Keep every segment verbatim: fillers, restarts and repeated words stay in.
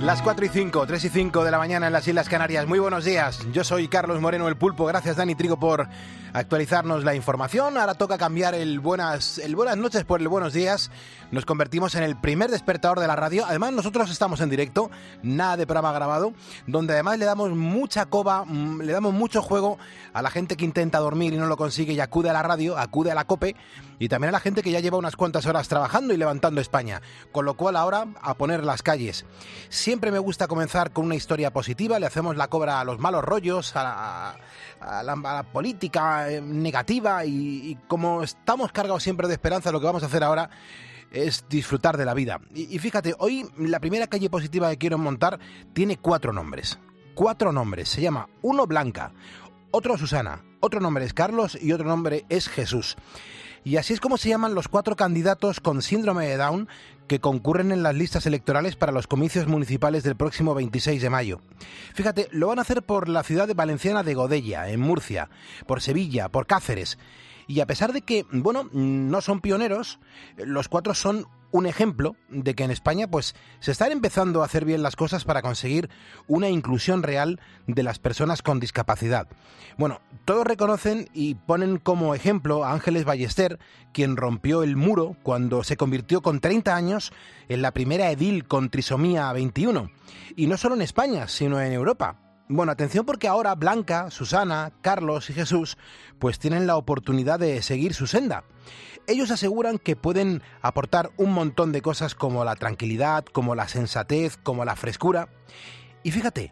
Las cuatro y cinco, tres y cinco de la mañana en las Islas Canarias. Muy buenos días. Yo soy Carlos Moreno, el Pulpo. Gracias, Dani Trigo, por actualizarnos la información. Ahora toca cambiar el buenas, el buenas noches por el buenos días. Nos convertimos en el primer despertador de la radio. Además, nosotros estamos en directo, nada de programa grabado, donde además le damos mucha coba, le damos mucho juego a la gente que intenta dormir y no lo consigue y acude a la radio, acude a la COPE, y también a la gente que ya lleva unas cuantas horas trabajando y levantando España. Con lo cual, ahora, a poner las calles. Siempre me gusta comenzar con una historia positiva, le hacemos la cobra a los malos rollos, a la, a la, a la política eh, negativa y, y como estamos cargados siempre de esperanza, lo que vamos a hacer ahora es disfrutar de la vida. Y, y fíjate, hoy la primera calle positiva que quiero montar tiene cuatro nombres. Cuatro nombres. Se llama uno Blanca, otro Susana, otro nombre es Carlos y otro nombre es Jesús. Y así es como se llaman los cuatro candidatos con síndrome de Down que concurren en las listas electorales para los comicios municipales del próximo veintiséis de mayo. Fíjate, lo van a hacer por la ciudad valenciana de Godella, en Murcia, por Sevilla, por Cáceres. Y a pesar de que, bueno, no son pioneros, los cuatro son un ejemplo de que en España pues se están empezando a hacer bien las cosas para conseguir una inclusión real de las personas con discapacidad. Bueno, todos reconocen y ponen como ejemplo a Ángeles Ballester, quien rompió el muro cuando se convirtió con treinta años en la primera edil con trisomía veintiuno. Y no solo en España, sino en Europa. Bueno, atención porque ahora Blanca, Susana, Carlos y Jesús pues tienen la oportunidad de seguir su senda. Ellos aseguran que pueden aportar un montón de cosas como la tranquilidad, como la sensatez, como la frescura. Y fíjate,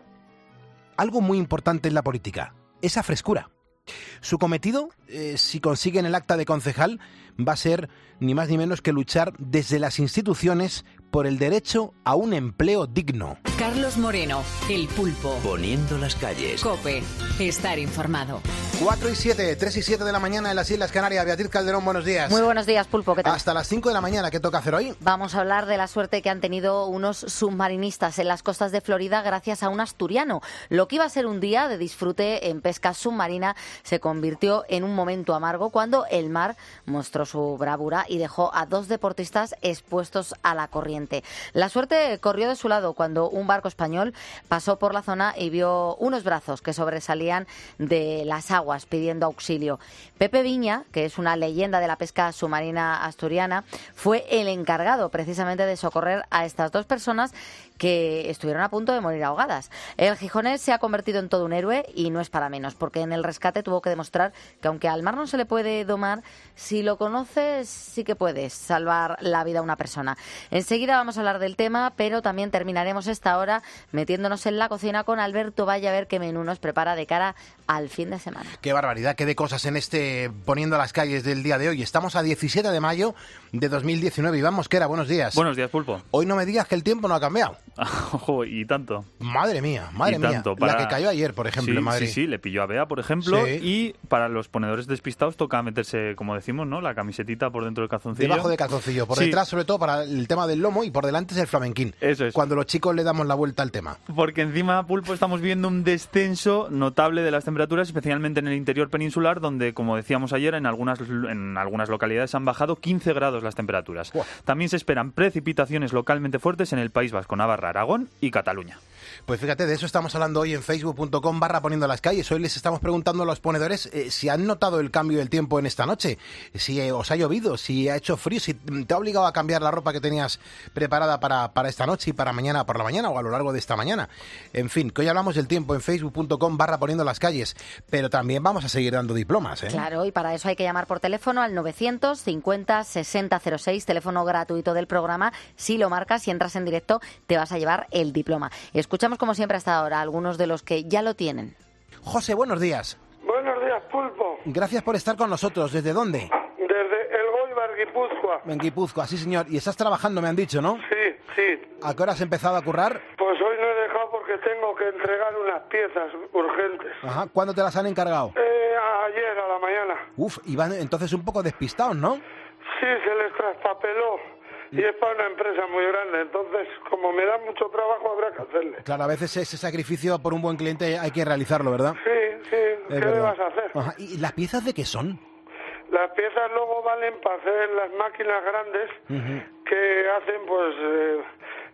algo muy importante en la política, esa frescura. Su cometido, eh, si consiguen el acta de concejal, va a ser ni más ni menos que luchar desde las instituciones por el derecho a un empleo digno. Carlos Moreno, el Pulpo. Poniendo las calles. COPE, estar informado. cuatro y siete, tres y siete de la mañana en las Islas Canarias. Beatriz Calderón, buenos días. Muy buenos días, Pulpo, ¿qué tal? Hasta las cinco de la mañana, ¿qué toca hacer hoy? Vamos a hablar de la suerte que han tenido unos submarinistas en las costas de Florida gracias a un asturiano. Lo que iba a ser un día de disfrute en pesca submarina se convirtió en un momento amargo cuando el mar mostró su bravura y dejó a dos deportistas expuestos a la corriente. La suerte corrió de su lado cuando un barco español pasó por la zona y vio unos brazos que sobresalían de las aguas pidiendo auxilio. Pepe Viña, que es una leyenda de la pesca submarina asturiana, fue el encargado precisamente de socorrer a estas dos personas que estuvieron a punto de morir ahogadas. El gijonés se ha convertido en todo un héroe y no es para menos, porque en el rescate tuvo que demostrar que aunque al mar no se le puede domar, si lo conoces sí que puedes salvar la vida a una persona. Enseguida vamos a hablar del tema, pero también terminaremos esta hora metiéndonos en la cocina con Alberto Valle a ver qué menú nos prepara de cara al fin de semana. Qué barbaridad, qué de cosas en este Poniendo las calles del día de hoy. Estamos a diecisiete de mayo de dos mil diecinueve. Iván Mosquera, buenos días. Buenos días, Pulpo. Hoy no me digas que el tiempo no ha cambiado. Ojo, y tanto. Madre mía, madre y mía. Tanto para... La que cayó ayer, por ejemplo, sí, en Madrid. Sí, sí, le pilló a Bea, por ejemplo, Sí. Y para los ponedores despistados toca meterse, como decimos, ¿no? La camisetita por dentro del calzoncillo. Debajo del calzoncillo, por Sí. detrás sobre todo para el tema del lomo y por delante es el flamenquín. Eso es. Cuando los chicos le damos la vuelta al tema. Porque encima, Pulpo, estamos viendo un descenso notable de las temperaturas, especialmente en el interior peninsular, donde, como decíamos ayer, en algunas, en algunas localidades han bajado quince grados las temperaturas. Buah. También se esperan precipitaciones localmente fuertes en el País Vasco, Navarra, Aragón y Cataluña. Pues fíjate, de eso estamos hablando hoy en facebook punto com barra poniendo las calles. Hoy les estamos preguntando a los ponedores eh, si han notado el cambio del tiempo en esta noche, si eh, os ha llovido, si ha hecho frío, si te ha obligado a cambiar la ropa que tenías preparada para, para esta noche y para mañana por la mañana o a lo largo de esta mañana. En fin, que hoy hablamos del tiempo en facebook punto com barra poniendo las calles, pero también vamos a seguir dando diplomas, ¿eh? Claro, y para eso hay que llamar por teléfono al novecientos cincuenta sesenta cero seis, teléfono gratuito del programa. Si lo marcas y entras en directo, te vas a llevar el diploma. Escuchamos como siempre hasta ahora algunos de los que ya lo tienen. José, buenos días. Buenos días, Pulpo. Gracias por estar con nosotros. ¿Desde dónde? Desde El Goibar, Guipúzcoa. En Guipúzcoa, sí señor. Y estás trabajando, me han dicho, ¿no? Sí, sí. ¿A qué hora has empezado a currar? Pues hoy no he dejado porque tengo que entregar unas piezas urgentes. Ajá. ¿Cuándo te las han encargado? Eh, ayer a la mañana. Uf, y van entonces un poco despistados, ¿no? Sí, se les traspapeló. Y es para una empresa muy grande, entonces como me da mucho trabajo habrá que hacerle. Claro, a veces ese sacrificio por un buen cliente hay que realizarlo, ¿verdad? Sí, sí, Es ¿qué verdad. le vas a hacer? Ajá. ¿Y las piezas de qué son? Las piezas luego valen para hacer las máquinas grandes Uh-huh. que hacen pues eh,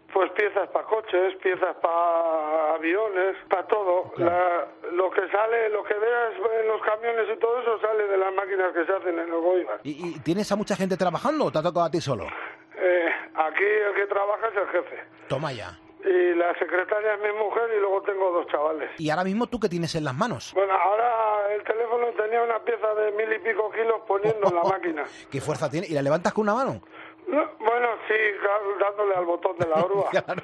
Pues piezas para coches, piezas para aviones, para todo. Claro. La, lo que sale, lo que veas en los camiones y todo eso sale de las máquinas que se hacen en el Goibar. ¿Y, ¿Y tienes a mucha gente trabajando o te ha tocado a ti solo? Eh, aquí el que trabaja es el jefe. Toma ya. Y la secretaria es mi mujer y luego tengo dos chavales. ¿Y ahora mismo tú qué tienes en las manos? Bueno, ahora el teléfono tenía una pieza de mil y pico kilos poniendo en la máquina. ¿Qué fuerza tiene? ¿Y la levantas con una mano? No, bueno, sí, claro, dándole al botón de la orba. Claro.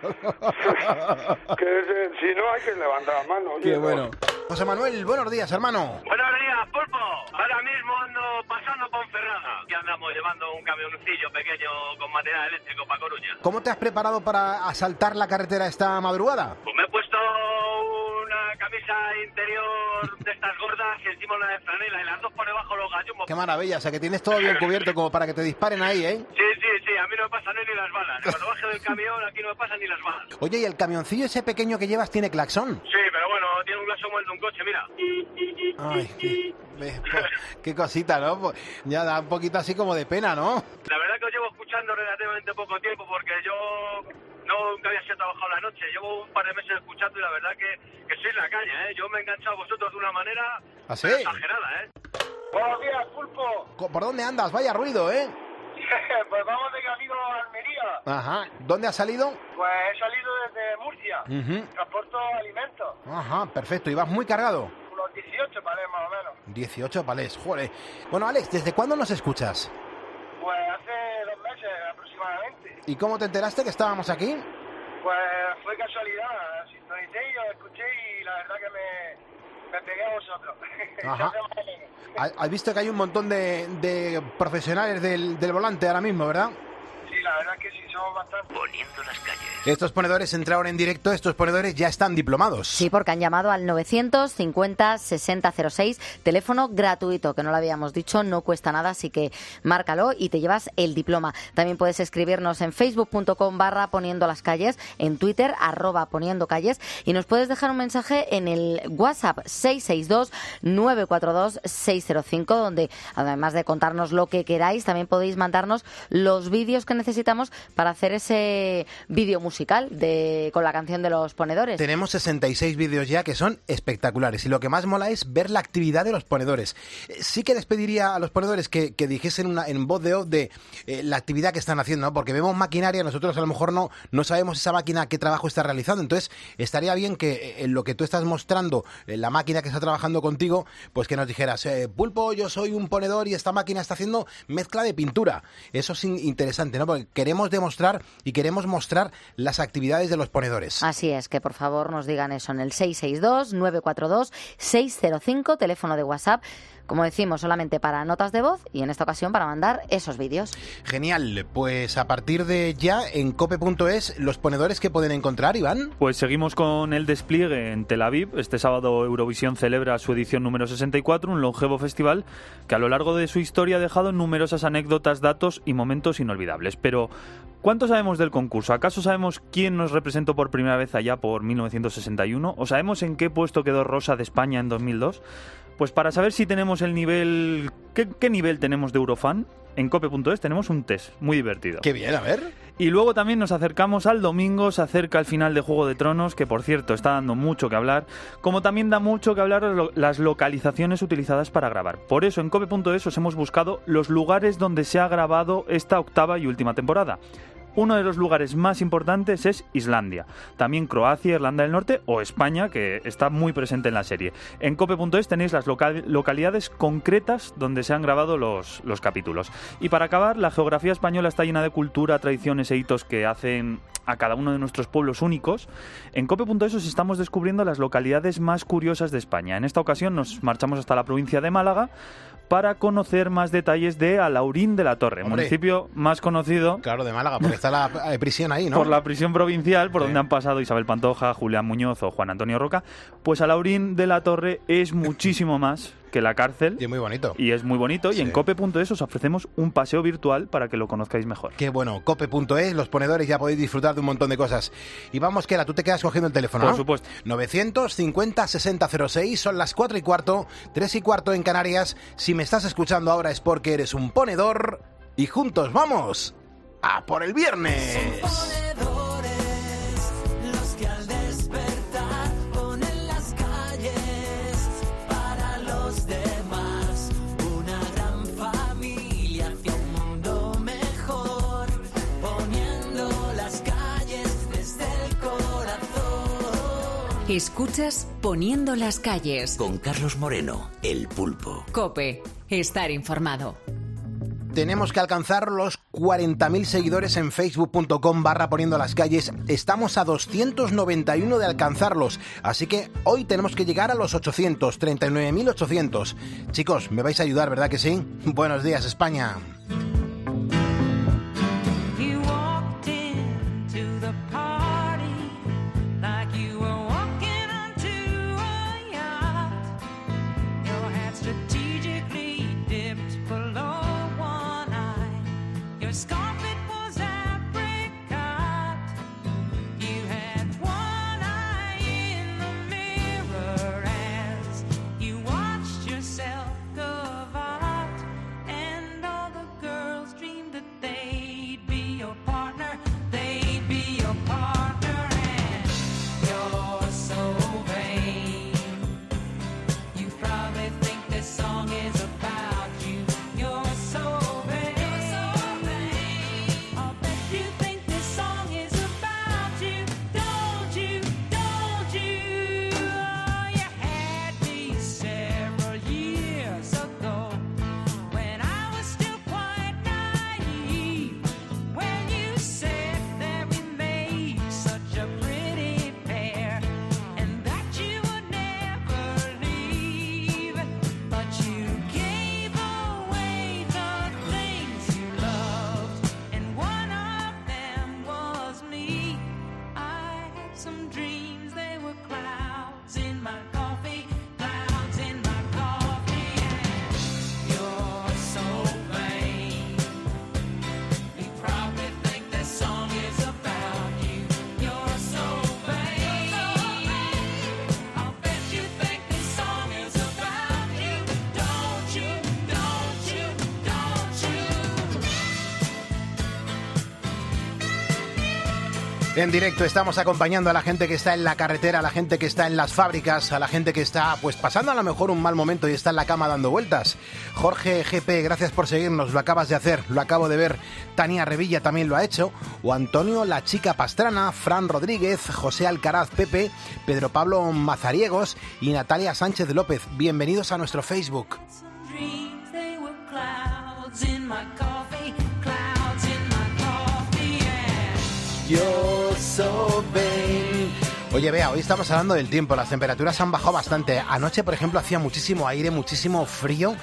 Que es, eh, si no hay que levantar la mano. Oye, Qué no. bueno. José Manuel, buenos días, hermano. Buenos días, Pulpo. Ahora mismo ando pasando por Ferrada. Que andamos llevando un camioncillo pequeño con material eléctrico para Coruña. ¿Cómo te has preparado para asaltar la carretera esta madrugada? Pues me he puesto una camisa interior de estas gordas y encima una de franela y las dos por debajo los gallumbos. Qué maravilla, o sea que tienes todo bien cubierto como para que te disparen ahí, ¿eh? Sí, sí, sí, a mí no me pasan ni las balas. Cuando baje del camión aquí no me pasan ni las balas. Oye, ¿y el camioncillo ese pequeño que llevas tiene claxon? Sí, pero bueno, tiene un glaso muerto un coche, mira. Ay, qué, ve, pues, qué cosita, ¿no? Pues, ya da un poquito así como de pena, ¿no? La verdad que os llevo escuchando relativamente poco tiempo porque yo no nunca había sido trabajado la noche. Llevo un par de meses escuchando y la verdad que, que sois la caña, ¿eh? Yo me he enganchado a vosotros de una manera ¿Ah, sí? exagerada, ¿eh? Buenos días, Pulpo. Co- ¿Por dónde andas? Vaya ruido, ¿eh? Pues vamos de camino a Almería. Ajá. ¿Dónde has salido? Pues he salido desde Murcia. Ujú. Transporto alimentos. Ajá, perfecto. ¿Y vas muy cargado? Unos dieciocho palés más o menos. dieciocho palés, joder. Bueno, Alex, ¿desde cuándo nos escuchas? Pues hace dos meses aproximadamente. ¿Y cómo te enteraste que estábamos aquí? Pues fue casualidad. Sintonicé y os escuché y la verdad que me, me pegué a vosotros. Ajá. Se hace más o menos. Ha- Has visto que hay un montón de, de profesionales del, del volante ahora mismo, ¿verdad? Sí, la verdad que sí, somos bastante. Poniendo las calles. Estos ponedores entraron en directo, estos ponedores ya están diplomados. Sí, porque han llamado al novecientos cincuenta sesenta cero seis, teléfono gratuito, que no lo habíamos dicho, no cuesta nada, así que márcalo y te llevas el diploma. También puedes escribirnos en facebook.com barra poniendo las calles, en Twitter, arroba poniendo calles, y nos puedes dejar un mensaje en el WhatsApp seis seis dos nueve cuatro dos seis cero cinco, donde además de contarnos lo que queráis, también podéis mandarnos los vídeos que necesitamos para hacer ese vídeo musical de con la canción de los ponedores. Tenemos sesenta y seis vídeos ya que son espectaculares y lo que más mola es ver la actividad de los ponedores. Eh, Sí que les pediría a los ponedores que, que dijesen una, en voz de off de eh, la actividad que están haciendo, ¿no? Porque vemos maquinaria, nosotros a lo mejor no, no sabemos esa máquina qué trabajo está realizando, entonces estaría bien que eh, en lo que tú estás mostrando, eh, la máquina que está trabajando contigo, pues que nos dijeras, eh, Pulpo, yo soy un ponedor y esta máquina está haciendo mezcla de pintura. Eso es in- interesante, ¿no? Porque queremos demostrar y queremos mostrar las actividades de los ponedores. Así es, que por favor nos digan eso en el seis seis dos nueve cuatro dos seis cero cinco, teléfono de WhatsApp, como decimos, solamente para notas de voz y en esta ocasión para mandar esos vídeos. Genial, pues a partir de ya en cope punto es los ponedores que pueden encontrar, Iván. Pues seguimos con el despliegue en Tel Aviv. Este sábado Eurovisión celebra su edición número sesenta y cuatro, un longevo festival que a lo largo de su historia ha dejado numerosas anécdotas, datos y momentos inolvidables. Pero, ¿cuánto sabemos del concurso? ¿Acaso sabemos quién nos representó por primera vez allá por mil novecientos sesenta y uno? ¿O sabemos en qué puesto quedó Rosa de España en dos mil dos? Pues para saber si tenemos el nivel... ¿Qué, qué nivel tenemos de Eurofan? En cope punto es tenemos un test muy divertido. Qué bien, a ver. Y luego también nos acercamos al domingo, se acerca el final de Juego de Tronos, que por cierto está dando mucho que hablar, como también da mucho que hablar lo- las localizaciones utilizadas para grabar. Por eso en cope punto es os hemos buscado los lugares donde se ha grabado esta octava y última temporada. Uno de los lugares más importantes es Islandia, también Croacia, Irlanda del Norte o España, que está muy presente en la serie. En cope punto es tenéis las local- localidades concretas donde se han grabado los, los capítulos. Y para acabar, la geografía española está llena de cultura, tradiciones e hitos que hacen a cada uno de nuestros pueblos únicos. En cope punto es os estamos descubriendo las localidades más curiosas de España. En esta ocasión nos marchamos hasta la provincia de Málaga para conocer más detalles de Alaurín de la Torre, Hombre. municipio más conocido Claro, de Málaga, porque está la eh, prisión ahí, ¿no? por la prisión provincial, por Sí. donde han pasado Isabel Pantoja, Julián Muñoz o Juan Antonio Roca. Pues Alaurín de la Torre es muchísimo más que la cárcel Y es muy bonito. y es muy bonito. Sí. Y en cope punto es os ofrecemos un paseo virtual para que lo conozcáis mejor. Qué bueno, cope punto es, los ponedores ya podéis disfrutar de un montón de cosas. Y vamos, que tú te quedas cogiendo el teléfono, Por ¿no? supuesto. novecientos cincuenta sesenta cero seis, son las cuatro y cuarto, tres y cuarto en Canarias. Si me estás escuchando ahora es porque eres un ponedor y juntos vamos a por el viernes. Escuchas Poniendo las calles. Con Carlos Moreno, el pulpo. COPE. Estar informado. Tenemos que alcanzar los cuarenta mil seguidores en facebook.com barra poniendo las calles. Estamos a doscientos noventa y uno de alcanzarlos. Así que hoy tenemos que llegar a los ochocientos, treinta y nueve mil ochocientos. Chicos, me vais a ayudar, ¿verdad que sí? Buenos días, España. En directo estamos acompañando a la gente que está en la carretera, a la gente que está en las fábricas, a la gente que está pues pasando a lo mejor un mal momento y está en la cama dando vueltas. Jorge G P, gracias por seguirnos, lo acabas de hacer, lo acabo de ver. Tania Revilla también lo ha hecho. O Antonio La Chica Pastrana, Fran Rodríguez, José Alcaraz Pepe, Pedro Pablo Mazariegos y Natalia Sánchez López. Bienvenidos a nuestro Facebook. Yo soy Ben. Oye, Bea, hoy estamos hablando del tiempo. Las temperaturas han bajado bastante. Anoche, por ejemplo, hacía muchísimo aire, muchísimo frío.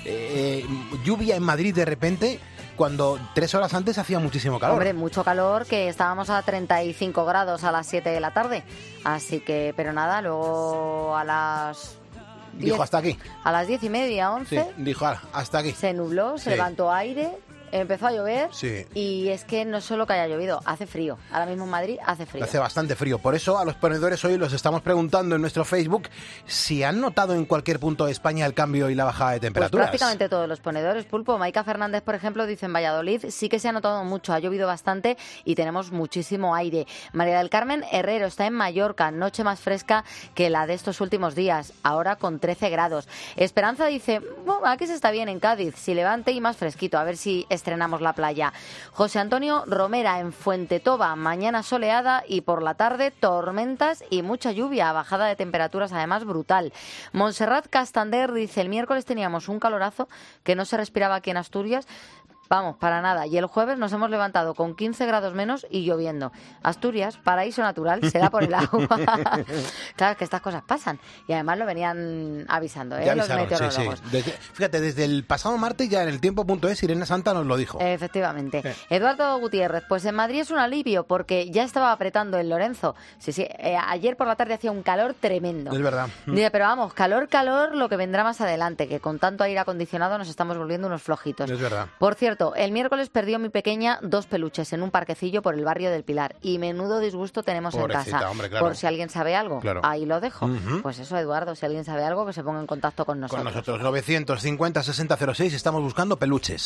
Eh, lluvia en Madrid de repente, cuando tres horas antes hacía muchísimo calor. Hombre, mucho calor, que estábamos a treinta y cinco grados a las siete de la tarde. Así que, pero nada, luego a las... diez, dijo hasta aquí. A las diez y media, once. Sí, dijo hasta aquí. Se nubló, se sí. levantó aire. Empezó a llover sí. Y es que no solo que haya llovido, hace frío. Ahora mismo en Madrid hace frío. Hace bastante frío. Por eso a los ponedores hoy los estamos preguntando en nuestro Facebook si han notado en cualquier punto de España el cambio y la bajada de temperaturas. Pues prácticamente todos los ponedores, Pulpo. Maica Fernández, por ejemplo, dice en Valladolid sí que se ha notado mucho, ha llovido bastante y tenemos muchísimo aire. María del Carmen Herrero está en Mallorca, noche más fresca que la de estos últimos días, ahora con trece grados. Esperanza dice, bueno, aquí se está bien en Cádiz, si levante y más fresquito, a ver si estrenamos la playa. José Antonio Romera en Fuentetoba, mañana soleada y por la tarde tormentas y mucha lluvia, bajada de temperaturas además brutal. Montserrat Castander dice, el miércoles teníamos un calorazo que no se respiraba aquí en Asturias. Vamos, para nada. Y el jueves nos hemos levantado con quince grados menos y lloviendo. Asturias, paraíso natural, se da por el agua. Claro, es que estas cosas pasan. Y además lo venían avisando, ¿eh? Ya los avisaron, meteorólogos. sí, sí. Desde, fíjate, desde el pasado martes ya en el tiempo punto es Irene Santa nos lo dijo. Efectivamente. Sí. Eduardo Gutiérrez, pues en Madrid es un alivio porque ya estaba apretando en Lorenzo. Sí, sí. Eh, ayer por la tarde hacía un calor tremendo. Es verdad. Dice, pero vamos, calor, calor, lo que vendrá más adelante, que con tanto aire acondicionado nos estamos volviendo unos flojitos. Es verdad. Por cierto, el miércoles perdió mi pequeña dos peluches en un parquecillo por el barrio del Pilar y menudo disgusto tenemos Pobrecita, en casa. Hombre, claro. Por si alguien sabe algo, claro. Ahí lo dejo. Uh-huh. Pues eso, Eduardo, si alguien sabe algo, que se ponga en contacto con nosotros. Con nosotros, novecientos cincuenta sesenta cero seis, estamos buscando peluches.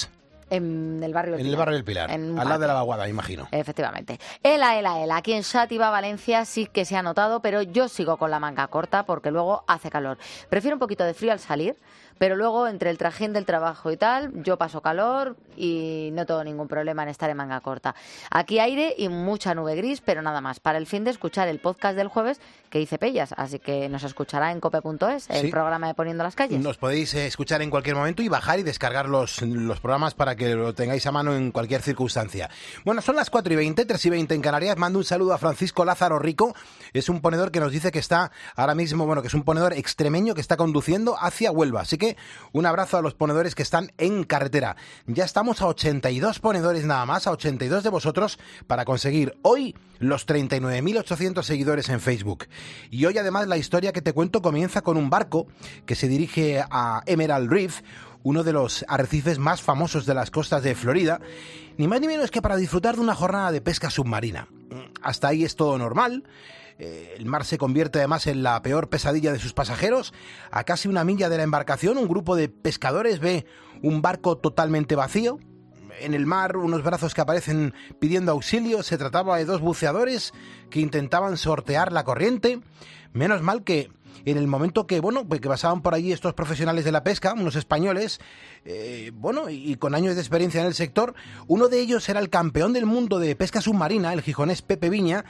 En el barrio del En Pilar. el barrio del Pilar, En un al lado de parque. la Vaguada, imagino. Efectivamente. Ela, ela, ela. Aquí en Xàtiva, Valencia, sí que se ha notado, pero yo sigo con la manga corta porque luego hace calor. Prefiero un poquito de frío al salir, pero luego entre el trajín del trabajo y tal, yo paso calor y no tengo ningún problema en estar en manga corta. Aquí aire y mucha nube gris, pero nada más. Para el fin de escuchar el podcast del jueves que hice Pellas, así que nos escuchará en cope punto es, el Sí. programa de Poniendo las Calles. Nos podéis eh, escuchar en cualquier momento y bajar y descargar los, los programas para que lo tengáis a mano en cualquier circunstancia. Bueno, son las cuatro y veinte, tres y veinte en Canarias. Mando un saludo a Francisco Lázaro Rico. Es un ponedor que nos dice que está ahora mismo, bueno, que es un ponedor extremeño que está conduciendo hacia Huelva. Así que un abrazo a los ponedores que están en carretera. Ya estamos a ochenta y dos ponedores nada más, a ochenta y dos de vosotros para conseguir hoy los treinta y nueve mil ochocientos seguidores en Facebook. Y hoy además la historia que te cuento comienza con un barco que se dirige a Emerald Reef, uno de los arrecifes más famosos de las costas de Florida, ni más ni menos que para disfrutar de una jornada de pesca submarina. Hasta ahí es todo normal. Eh, el mar se convierte además en la peor pesadilla de sus pasajeros. A casi una milla de la embarcación, un grupo de pescadores ve un barco totalmente vacío. En el mar, unos brazos que aparecen pidiendo auxilio. Se trataba de dos buceadores que intentaban sortear la corriente. Menos mal que en el momento que, bueno, pues que pasaban por allí estos profesionales de la pesca, unos españoles, eh, bueno, y con años de experiencia en el sector, uno de ellos era el campeón del mundo de pesca submarina, el gijonés Pepe Viña.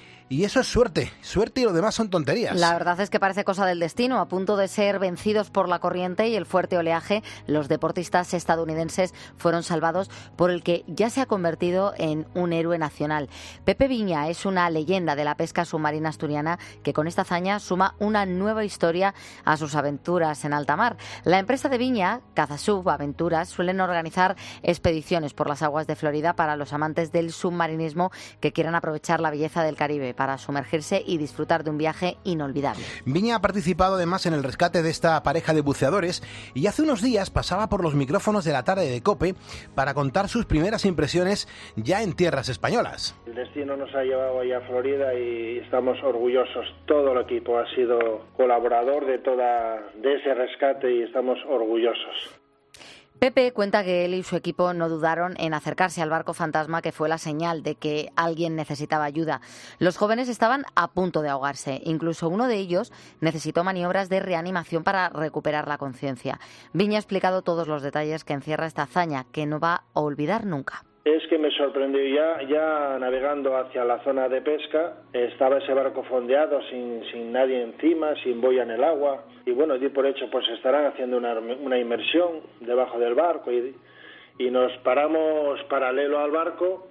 Y eso es suerte, suerte y lo demás son tonterías. La verdad es que parece cosa del destino. A punto de ser vencidos por la corriente y el fuerte oleaje, los deportistas estadounidenses fueron salvados por el que ya se ha convertido en un héroe nacional. Pepe Viña es una leyenda de la pesca submarina asturiana que con esta hazaña suma una nueva historia a sus aventuras en alta mar. La empresa de Viña, Cazasub Aventuras, suelen organizar expediciones por las aguas de Florida para los amantes del submarinismo que quieran aprovechar la belleza del Caribe para sumergirse y disfrutar de un viaje inolvidable. Viña ha participado además en el rescate de esta pareja de buceadores y hace unos días pasaba por los micrófonos de la tarde de COPE para contar sus primeras impresiones ya en tierras españolas. El destino nos ha llevado allá a Florida y estamos orgullosos. Todo el equipo ha sido colaborador de, toda, de ese rescate y estamos orgullosos. Pepe cuenta que él y su equipo no dudaron en acercarse al barco fantasma, que fue la señal de que alguien necesitaba ayuda. Los jóvenes estaban a punto de ahogarse. Incluso uno de ellos necesitó maniobras de reanimación para recuperar la conciencia. Viña ha explicado todos los detalles que encierra esta hazaña, que no va a olvidar nunca. Es que me sorprendió ya, ya navegando hacia la zona de pesca, estaba ese barco fondeado sin, sin nadie encima, sin boya en el agua, y bueno, di por hecho pues estarán haciendo una, una inmersión debajo del barco y, y nos paramos paralelo al barco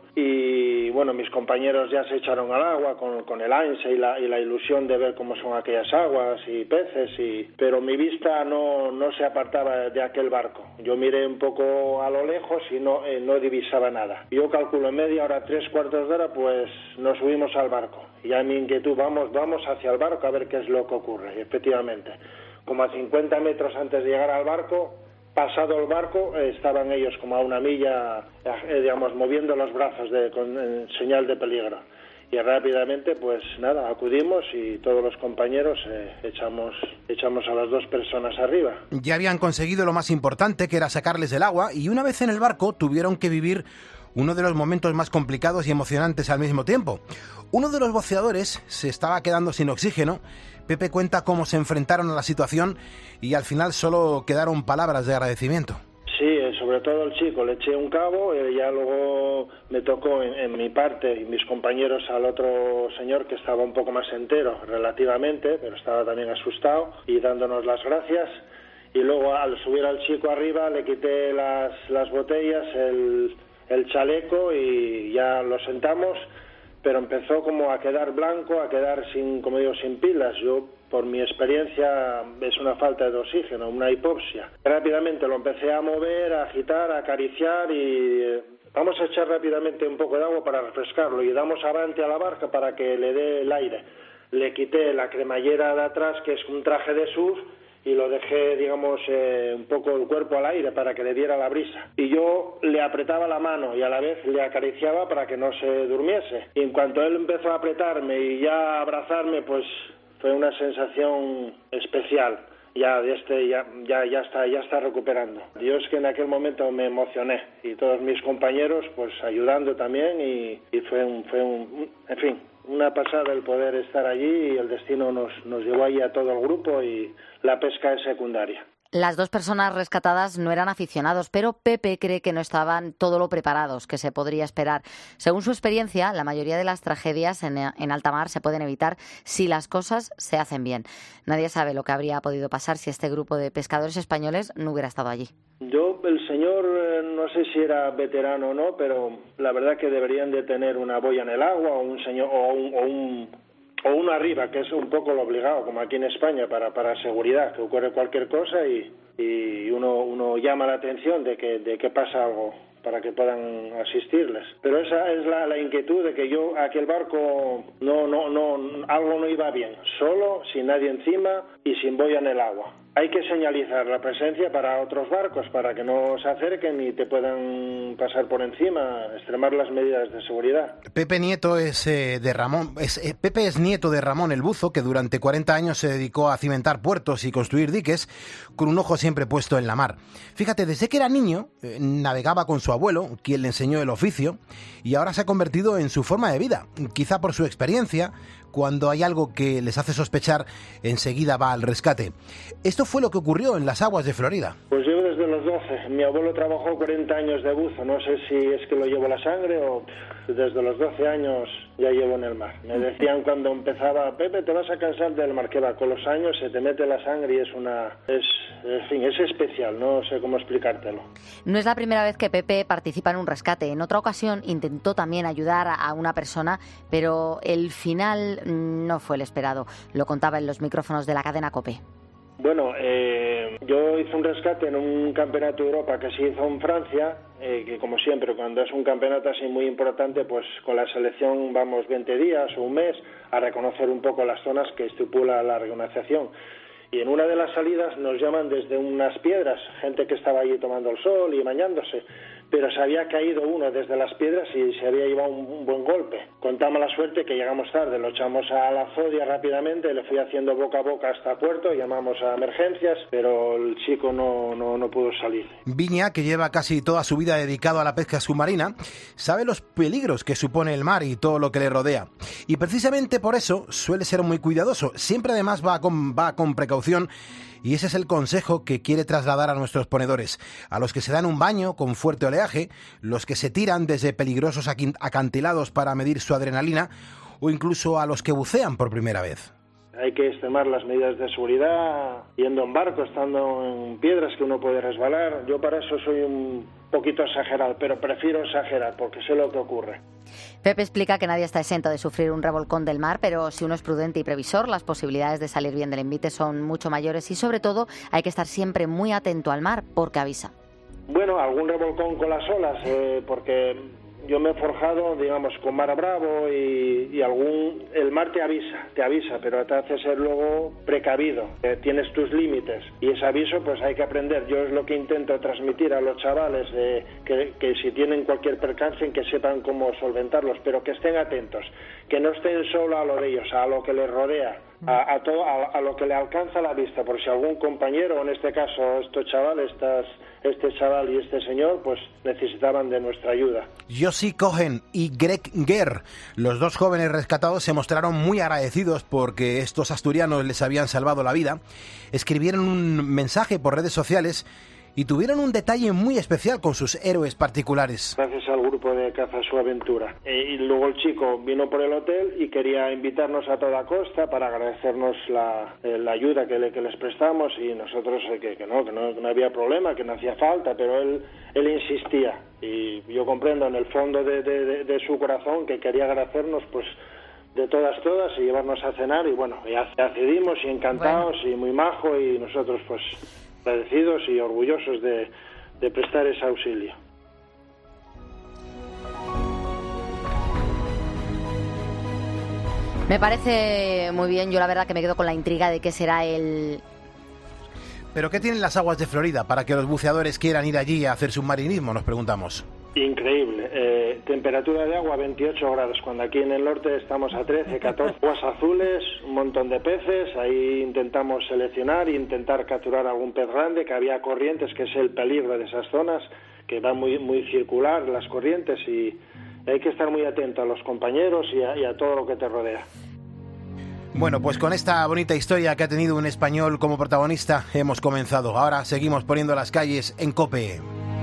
y bueno, mis compañeros ya se echaron al agua con, con el ansia y la, y la ilusión de ver cómo son aquellas aguas y peces, y pero mi vista no, no se apartaba de aquel barco. Yo miré un poco a lo lejos y no, eh, no divisaba nada. Yo calculo en media hora, tres cuartos de hora, pues nos subimos al barco. Y ya mi inquietud, vamos, vamos hacia el barco a ver qué es lo que ocurre. Y efectivamente, como a cincuenta metros antes de llegar al barco, pasado el barco, eh, estaban ellos como a una milla, eh, digamos, moviendo los brazos de, con en señal de peligro. Y rápidamente, pues nada, acudimos y todos los compañeros eh, echamos, echamos a las dos personas arriba. Ya habían conseguido lo más importante, que era sacarles del agua, y una vez en el barco tuvieron que vivir uno de los momentos más complicados y emocionantes al mismo tiempo. Uno de los buceadores se estaba quedando sin oxígeno. Pepe cuenta cómo se enfrentaron a la situación y al final solo quedaron palabras de agradecimiento. Sí, sobre todo el chico, le eché un cabo, eh, ya luego me tocó en, en mi parte y mis compañeros al otro señor que estaba un poco más entero relativamente, pero estaba también asustado y dándonos las gracias. Y luego al subir al chico arriba le quité las, las botellas, el, el chaleco y ya lo sentamos, pero empezó como a quedar blanco, a quedar sin, como digo, sin pilas. Yo, por mi experiencia, es una falta de oxígeno, una hipoxia. Rápidamente lo empecé a mover, a agitar, a acariciar y eh, vamos a echar rápidamente un poco de agua para refrescarlo y damos avante a la barca para que le dé el aire. Le quité la cremallera de atrás, que es un traje de surf, y lo dejé, digamos, eh, un poco el cuerpo al aire para que le diera la brisa. Y yo le apretaba la mano y a la vez le acariciaba para que no se durmiese. Y en cuanto él empezó a apretarme y ya a abrazarme, pues fue una sensación especial. ya este ya ya ya está ya está recuperando. Yo es que en aquel momento me emocioné y todos mis compañeros pues ayudando también y, y fue un fue un en fin, una pasada el poder estar allí y el destino nos nos llevó ahí a todo el grupo y la pesca es secundaria. Las dos personas rescatadas no eran aficionados, pero Pepe cree que no estaban todo lo preparados que se podría esperar. Según su experiencia, la mayoría de las tragedias en, en alta mar se pueden evitar si las cosas se hacen bien. Nadie sabe lo que habría podido pasar si este grupo de pescadores españoles no hubiera estado allí. Yo, el señor, eh, no sé si era veterano o no, pero la verdad que deberían de tener una boya en el agua o un señor o un, o un o uno arriba, que es un poco lo obligado, como aquí en España, para para seguridad, que ocurre cualquier cosa y, y uno uno llama la atención de que de que pasa algo para que puedan asistirles. Pero esa es la, la inquietud de que yo, aquel barco, no no no algo no iba bien, solo, sin nadie encima y sin boya en el agua. Hay que señalizar la presencia para otros barcos, para que no se acerquen y te puedan pasar por encima, extremar las medidas de seguridad. Pepe Nieto es eh, de Ramón, es, eh, Pepe es nieto de Ramón el Buzo, que durante cuarenta años se dedicó a cimentar puertos y construir diques, con un ojo siempre puesto en la mar. Fíjate, desde que era niño, eh, navegaba con su abuelo, quien le enseñó el oficio, y ahora se ha convertido en su forma de vida, quizá por su experiencia. Cuando hay algo que les hace sospechar, enseguida va al rescate. Esto fue lo que ocurrió en las aguas de Florida. Pues yo desde los doce. Mi abuelo trabajó cuarenta años de buzo. No sé si es que lo llevo la sangre o desde los doce años ya llevo en el mar. Me decían cuando empezaba, Pepe, te vas a cansar del mar. Que va, con los años se te mete la sangre y es una... es, en fin, es especial, no sé cómo explicártelo. No es la primera vez que Pepe participa en un rescate. En otra ocasión intentó también ayudar a una persona, pero el final no fue el esperado. Lo contaba en los micrófonos de la cadena COPE. Bueno, eh, yo hice un rescate en un campeonato de Europa que se hizo en Francia, eh, que como siempre, cuando es un campeonato así muy importante, pues con la selección vamos veinte días o un mes a reconocer un poco las zonas que estipula la organización. Y en una de las salidas nos llaman desde unas piedras, gente que estaba allí tomando el sol y bañándose, pero se había caído uno desde las piedras y se había llevado un, un buen golpe. Con tan mala suerte que llegamos tarde, lo echamos a la zodia rápidamente, le fui haciendo boca a boca hasta puerto, llamamos a emergencias, pero el chico no, no, no pudo salir. Viña, que lleva casi toda su vida dedicado a la pesca submarina, sabe los peligros que supone el mar y todo lo que le rodea. Y precisamente por eso suele ser muy cuidadoso. Siempre además va con, va con precaución. Y ese es el consejo que quiere trasladar a nuestros ponedores, a los que se dan un baño con fuerte oleaje, los que se tiran desde peligrosos acantilados para medir su adrenalina o incluso a los que bucean por primera vez. Hay que extremar las medidas de seguridad, yendo en barco, estando en piedras que uno puede resbalar. Yo para eso soy un poquito exagerado, pero prefiero exagerar porque sé lo que ocurre. Pepe explica que nadie está exento de sufrir un revolcón del mar, pero si uno es prudente y previsor, las posibilidades de salir bien del envite son mucho mayores y sobre todo hay que estar siempre muy atento al mar porque avisa. Bueno, algún revolcón con las olas, eh, porque yo me he forjado, digamos, con mar bravo y, y algún... El mar te avisa, te avisa, pero te hace ser luego precavido. Eh, tienes tus límites y ese aviso pues hay que aprender. Yo es lo que intento transmitir a los chavales, eh, que, que si tienen cualquier percance, que sepan cómo solventarlos, pero que estén atentos, que no estén solo a lo de ellos, a lo que les rodea, a, a, todo, a, a lo que le alcanza la vista, por si algún compañero, en este caso estos chavales, estas... este chaval y este señor, pues necesitaban de nuestra ayuda. Yossi Cohen y Greg Ger, los dos jóvenes rescatados, se mostraron muy agradecidos porque estos asturianos les habían salvado la vida. Escribieron un mensaje por redes sociales y tuvieron un detalle muy especial con sus héroes particulares. Gracias al grupo de Caza Su Aventura. E, y luego el chico vino por el hotel y quería invitarnos a toda costa para agradecernos la, eh, la ayuda que, le, que les prestamos y nosotros eh, que, que, no, que no, que no había problema, que no hacía falta, pero él, él insistía y yo comprendo en el fondo de, de, de, de su corazón que quería agradecernos pues de todas, todas y llevarnos a cenar y bueno, ya accedimos y encantados bueno. Y muy majo y nosotros pues agradecidos y orgullosos de, de prestar ese auxilio. Me parece muy bien, yo la verdad que me quedo con la intriga de qué será el... ¿Pero qué tienen las aguas de Florida para que los buceadores quieran ir allí a hacer submarinismo? Nos preguntamos. Increíble. Eh, temperatura de agua veintiocho grados, cuando aquí en el norte estamos a trece, catorce. Aguas azules, un montón de peces. Ahí intentamos seleccionar e intentar capturar algún pez grande, que había corrientes, que es el peligro de esas zonas, que van muy, muy circular las corrientes, y hay que estar muy atento a los compañeros y a, y a todo lo que te rodea. Bueno, pues con esta bonita historia que ha tenido un español como protagonista hemos comenzado. Ahora seguimos poniendo las calles en COPE.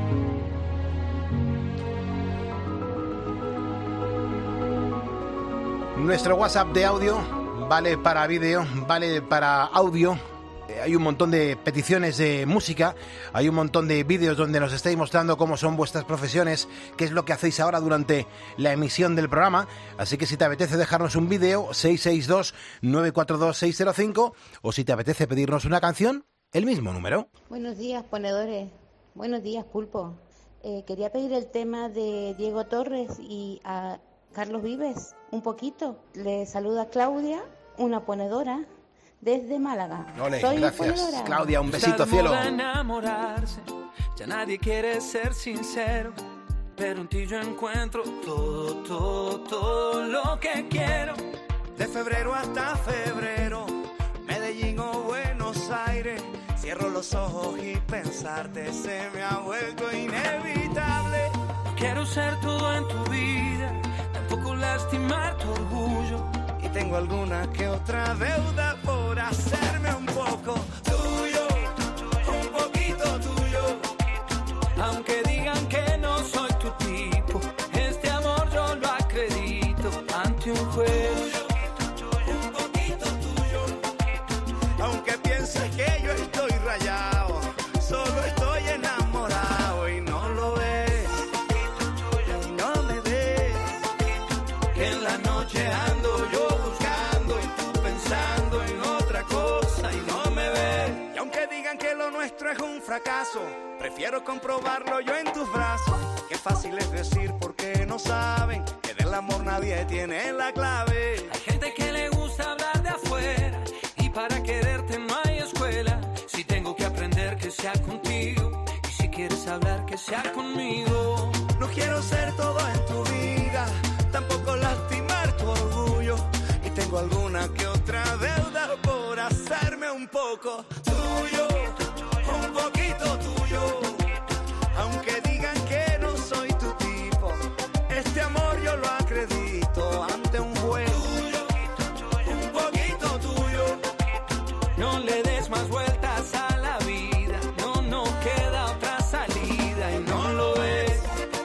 Nuestro WhatsApp de audio vale para vídeo, vale para audio. Hay un montón de peticiones de música, hay un montón de vídeos donde nos estáis mostrando cómo son vuestras profesiones, qué es lo que hacéis ahora durante la emisión del programa. Así que si te apetece dejarnos un vídeo, seis seis dos, nueve cuatro dos, seis cero cinco, o si te apetece pedirnos una canción, el mismo número. Buenos días, ponedores. Buenos días, Pulpo. Eh, quería pedir el tema de Diego Torres y a Carlos Vives, un poquito. Le saluda Claudia, una ponedora desde Málaga. Ole, Soy gracias, ponedora. Claudia, un besito, cielo. Enamorarse, ya nadie quiere ser sincero, pero en ti yo encuentro todo, todo, todo lo que quiero. De febrero hasta febrero, Medellín o Buenos Aires, cierro los ojos y pensarte se me ha vuelto inevitable. Quiero ser todo en tu vida, tampoco lastimar tu orgullo. Y tengo alguna que otra deuda por hacerme un poco tuyo, un poquito tuyo. Aunque digan que no soy tu tipo, este amor yo lo acredito ante un juez. Un poquito tuyo. Aunque pienses que yo estoy rayado, solo estoy enamorado y no lo ves. Y no me ves, que en la noche ando yo buscando y tú pensando en otra cosa y no me ves. Y aunque digan que lo nuestro es un fracaso, prefiero comprobarlo yo en tus brazos. Qué fácil es decir porque no saben que del amor nadie tiene la clave. Hay gente que le gusta hablar de afuera y para quererte no hay escuela. Si tengo que aprender que sea contigo y si quieres hablar que sea conmigo. No quiero ser todo en tu vida, tampoco lastimar tu orgullo. Y tengo alguna que otra deuda por hacerme un poco tuyo, un poquito tuyo. Aunque digan que no soy tu tipo, este amor yo lo acredito ante un juez. Un poquito tuyo. No le des más vueltas a la vida, no, no queda otra salida y no lo ves.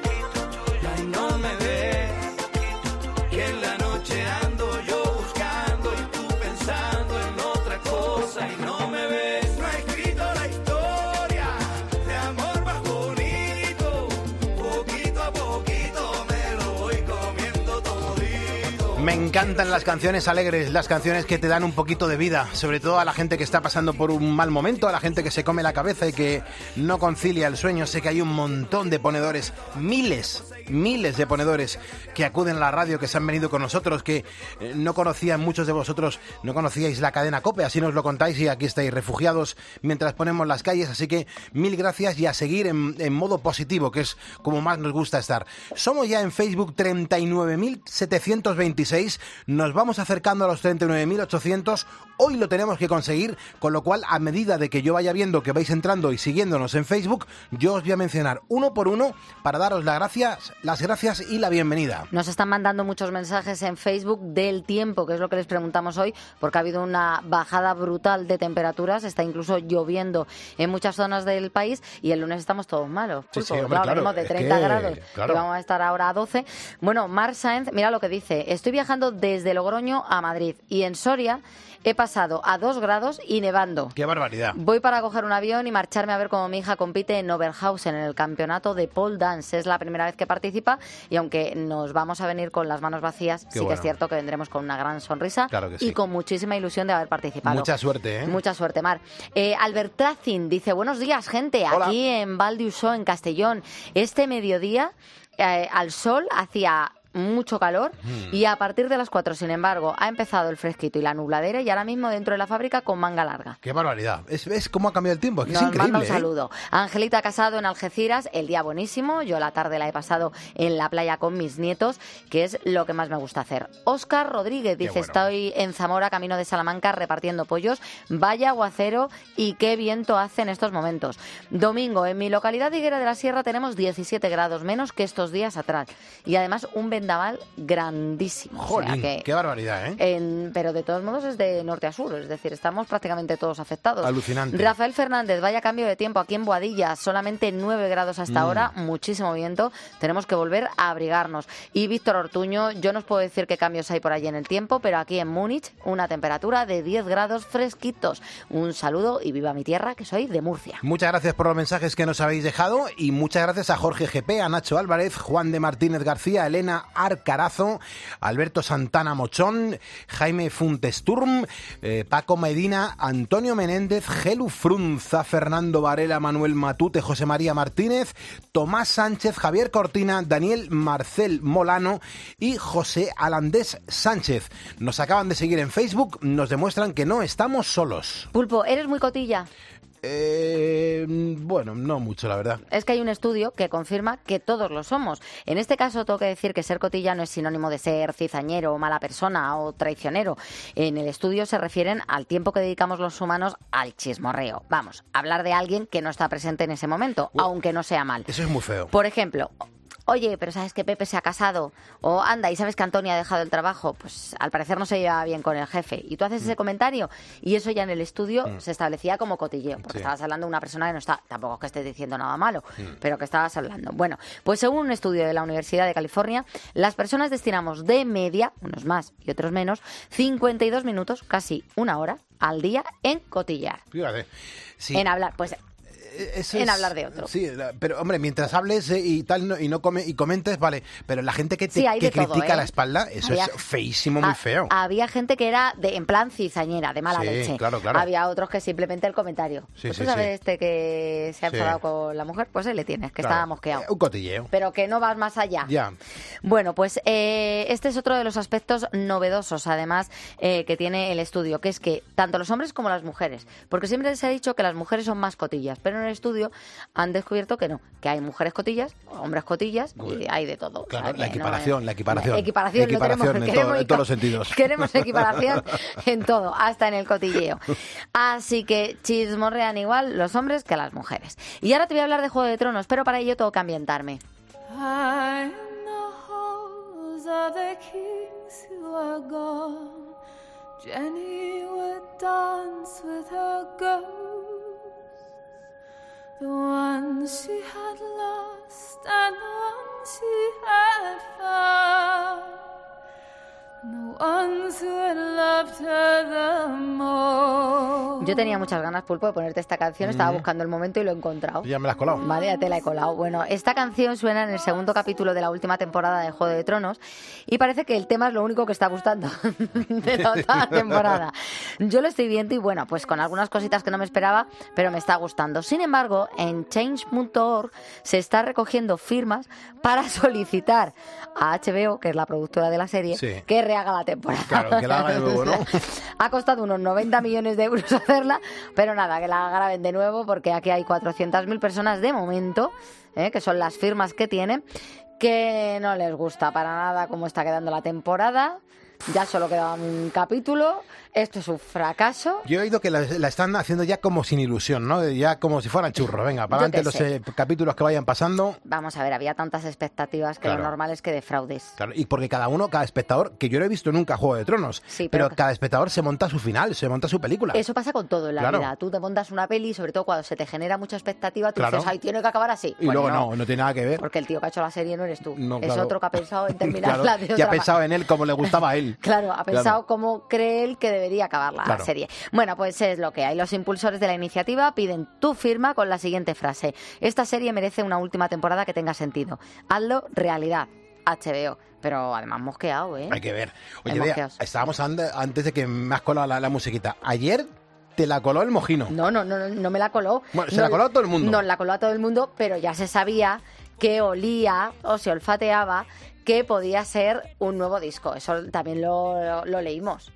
Y no me ves, que en la noche ando yo buscando y tú pensando en otra cosa y no me ves. No he escrito la historia de amor más bonito, poquito a poquito me lo voy comiendo todito. Me encantan las canciones alegres, las canciones que te dan un poquito de vida, sobre todo a la gente que está pasando por un mal momento, a la gente que se come la cabeza y que no concilia el sueño. Sé que hay un montón de ponedores, miles, miles de ponedores que acuden a la radio, que se han venido con nosotros, que eh, no conocían, muchos de vosotros no conocíais la cadena COPE, así nos lo contáis y aquí estáis refugiados mientras ponemos las calles, así que mil gracias y a seguir en, en modo positivo, que es como más nos gusta estar. Somos ya en Facebook treinta y nueve mil setecientos veintiséis, nos vamos acercando a los treinta y nueve mil ochocientos, hoy lo tenemos que conseguir, con lo cual a medida de que yo vaya viendo que vais entrando y siguiéndonos en Facebook, yo os voy a mencionar uno por uno para daros las gracias, las gracias y la bienvenida. Nos están mandando muchos mensajes en Facebook del tiempo, que es lo que les preguntamos hoy, porque ha habido una bajada brutal de temperaturas, está incluso lloviendo en muchas zonas del país y el lunes estamos todos malos. Sí, sí, Pulpo, hombre, claro, claro, venimos de es treinta que, grados, claro. que vamos a estar ahora a doce. Bueno, Mar Sáenz, mira lo que dice, estoy viajando desde Logroño a Madrid y en Soria he pasado a dos grados y nevando. ¡Qué barbaridad! Voy para coger un avión y marcharme a ver cómo mi hija compite en Oberhausen, en el campeonato de pole dance. Es la primera vez que participa y aunque nos vamos a venir con las manos vacías, Qué sí bueno. que es cierto que vendremos con una gran sonrisa Claro que sí. y con muchísima ilusión de haber participado. Mucha suerte, ¿eh? Mucha suerte, Mar. Eh, Albert Tracin dice, buenos días, gente, Hola. aquí en Val d'Uixó, en Castellón. Este mediodía, eh, al sol, hacía mucho calor mm. y a partir de las cuatro, sin embargo, ha empezado el fresquito y la nubladera y ahora mismo dentro de la fábrica con manga larga. ¡Qué barbaridad! Es, es cómo ha cambiado el tiempo, es que Nos es increíble. manda un ¿eh? saludo. Angelita Casado en Algeciras, el día buenísimo. Yo la tarde la he pasado en la playa con mis nietos, que es lo que más me gusta hacer. Óscar Rodríguez dice, bueno. Estoy en Zamora, camino de Salamanca, repartiendo pollos. Vaya aguacero y qué viento hace en estos momentos. Domingo, en mi localidad de Higuera de la Sierra tenemos diecisiete grados menos que estos días atrás. Y además un vendaval grandísimo. Jolín, o sea que, qué barbaridad, ¿eh? En, pero de todos modos es de norte a sur, es decir, estamos prácticamente todos afectados. Alucinante. Rafael Fernández, vaya cambio de tiempo aquí en Boadilla, solamente nueve grados hasta mm. ahora, muchísimo viento, tenemos que volver a abrigarnos. Y Víctor Ortuño, yo no os puedo decir qué cambios hay por allí en el tiempo, pero aquí en Múnich una temperatura de diez grados fresquitos. Un saludo y viva mi tierra, que soy de Murcia. Muchas gracias por los mensajes que nos habéis dejado y muchas gracias a Jorge G P, a Nacho Álvarez, Juan de Martínez García, Elena Arcarazo, Alberto Santana Mochón, Jaime Funtesturm, eh, Paco Medina, Antonio Menéndez, Gelu Frunza, Fernando Varela, Manuel Matute, José María Martínez, Tomás Sánchez, Javier Cortina, Daniel Marcel Molano y José Alandés Sánchez. Nos acaban de seguir en Facebook, nos demuestran que no estamos solos. Pulpo, ¿eres muy cotilla? Eh, bueno, no mucho, la verdad. Es que hay un estudio que confirma que todos lo somos. En este caso, tengo que decir que ser cotilla no es sinónimo de ser cizañero, mala persona o traicionero. En el estudio se refieren al tiempo que dedicamos los humanos al chismorreo. Vamos, hablar de alguien que no está presente en ese momento, uh, aunque no sea mal. Eso es muy feo. Por ejemplo, oye, pero ¿sabes que Pepe se ha casado? O anda, ¿y sabes que Antonia ha dejado el trabajo? Pues al parecer no se lleva bien con el jefe. Y tú haces mm. ese comentario y eso ya en el estudio mm. se establecía como cotilleo, porque sí. estabas hablando de una persona que no está, tampoco es que estés diciendo nada malo, mm. pero que estabas hablando. Bueno, pues según un estudio de la Universidad de California, las personas destinamos de media, unos más y otros menos, cincuenta y dos minutos, casi una hora, al día en cotillar. Fíjate. Sí. En hablar, pues... Eso en es, hablar de otro. Sí, pero hombre, mientras hables eh, y tal no, y no come, y comentes, vale, pero la gente que, te, sí, que critica todo, ¿eh? la espalda, eso había, es feísimo, muy feo. A, había gente que era de en plan cizañera, de mala sí, leche. Claro, claro. Había otros que simplemente el comentario. Sí, ¿Tú sí, sabes sí. este que se ha enfadado sí. con la mujer? Pues ahí le tienes, que claro. estaba mosqueado. Eh, un cotilleo. Pero que no vas más allá. Ya. Bueno, pues eh, este es otro de los aspectos novedosos, además, eh, que tiene el estudio, que es que tanto los hombres como las mujeres, porque siempre se ha dicho que las mujeres son más cotillas, pero en el estudio han descubierto que no, que hay mujeres cotillas, hombres cotillas y hay de todo. Claro, o sea, la equiparación, no, la equiparación. Equiparación, equiparación tenemos, en, queremos, todo, en todos los sentidos. Queremos equiparación en todo, hasta en el cotilleo. Así que chismorrean igual los hombres que las mujeres. Y ahora te voy a hablar de Juego de Tronos, pero para ello tengo que ambientarme. I am the halls of the kings who are gone. Jenny would dance with her ghosts. The ones she had lost and the ones she had found. The ones who had loved her the most. Yo tenía muchas ganas, Pulpo, de ponerte esta canción. Estaba mm. buscando el momento y lo he encontrado. Ya me la has colado. Vale, ya te la he colado. Bueno, esta canción suena en el segundo capítulo de la última temporada de Juego de Tronos y parece que el tema es lo único que está gustando de la otra temporada. Yo lo estoy viendo y bueno, pues con algunas cositas que no me esperaba, pero me está gustando. Sin embargo, en change punto org se está recogiendo firmas para solicitar a H B O, que es la productora de la serie, sí. que rehaga la temporada. Claro, que la haga de nuevo, ¿no? Ha costado unos noventa millones de euros hacerla, pero nada, que la graben de nuevo porque aquí hay cuatrocientas mil personas de momento, ¿eh? que son las firmas que tienen, que no les gusta para nada cómo está quedando la temporada. Ya solo queda un capítulo. Esto es un fracaso. Yo he oído que la, la están haciendo ya como sin ilusión, ¿no? Ya como si fueran churros. Venga, para adelante los eh, capítulos que vayan pasando. Vamos a ver, había tantas expectativas que claro. lo normal es que defraudes. Claro, y porque cada uno, cada espectador, que yo no he visto nunca Juego de Tronos, sí, pero, pero cada espectador se monta su final, se monta su película. Eso pasa con todo en la claro. vida. Tú te montas una peli y sobre todo cuando se te genera mucha expectativa, tú claro. dices, ay, tiene que acabar así. Y bueno, luego no, no tiene nada que ver. Porque el tío que ha hecho la serie no eres tú. No, es claro. otro que ha pensado en terminarla claro. de otra Y ha pensado en él como le gustaba a él. Claro, ha pensado claro. cómo cree él que debería acabar la claro. serie. Bueno, pues es lo que hay. Los impulsores de la iniciativa piden tu firma con la siguiente frase: esta serie merece una última temporada que tenga sentido. Hazlo realidad. H B O. Pero además mosqueado, ¿eh? Hay que ver. Oye, Bea, estábamos and- antes de que me has colado la, la musiquita. Ayer te la coló el Mojino. No, no, no, no me la coló. Bueno, se no, la coló a todo el mundo. Nos la coló a todo el mundo, pero ya se sabía que olía o se olfateaba que podía ser un nuevo disco. Eso también lo, lo, lo leímos.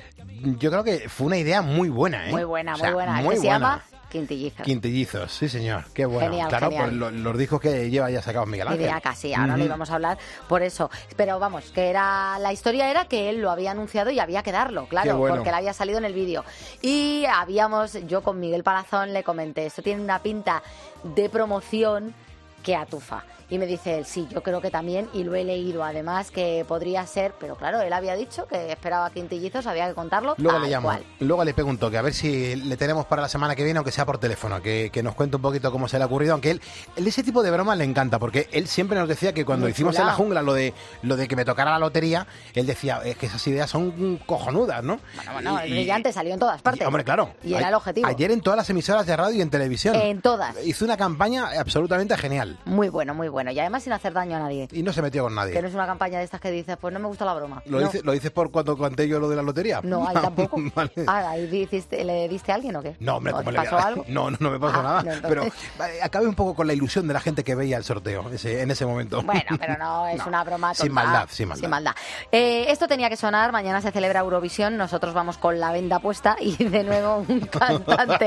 Yo creo que fue una idea muy buena, ¿eh? Muy buena, o sea, muy buena. Muy que se buena. llama Quintillizos. Quintillizos, sí señor, qué bueno. Genial, claro, genial. pues lo- los discos que lleva ya sacados Miguel Ángel. Idea casi, ahora Ujú. lo íbamos a hablar por eso. Pero vamos, que era la historia era que él lo había anunciado y había que darlo, claro, Qué bueno. porque él había salido en el vídeo. Y habíamos, yo con Miguel Palazón le comenté, esto tiene una pinta de promoción que atufa. Y me dice él, sí, yo creo que también, y lo he leído además, que podría ser, pero claro, él había dicho que esperaba Quintillizos, había que contarlo Luego tal le llamo, cual. luego le pregunto que a ver si le tenemos para la semana que viene, aunque sea por teléfono, que, que nos cuente un poquito cómo se le ha ocurrido, aunque él, él ese tipo de bromas le encanta, porque él siempre nos decía que cuando Muy hicimos chula. en la jungla lo de lo de que me tocara la lotería, él decía, es que esas ideas son cojonudas, ¿no? Bueno, bueno, Y- el brillante salió en todas partes. y, hombre, claro. Y era el a- objetivo. Ayer en todas las emisoras de radio y en televisión. En todas. Hizo una campaña absolutamente genial. Muy bueno, muy bueno. Y además sin hacer daño a nadie. Y no se metió con nadie. Que no es una campaña de estas que dices, pues no me gusta la broma. ¿Lo, no. dices, ¿Lo dices por cuando conté yo lo de la lotería? No, ahí tampoco. Vale. Ah, ahí dijiste- ¿le diste a alguien o qué? No, hombre, ¿O ¿cómo te le pasó voy a- algo? No, no, no me pasó Ah, nada. no, entonces- Pero eh, acabé un poco con la ilusión de la gente que veía el sorteo ese, en ese momento. Bueno, pero no, es No, una broma sin tonta. maldad, sin maldad. Eh, esto tenía que sonar, mañana se celebra Eurovisión, nosotros vamos con la venda puesta y de nuevo un cantante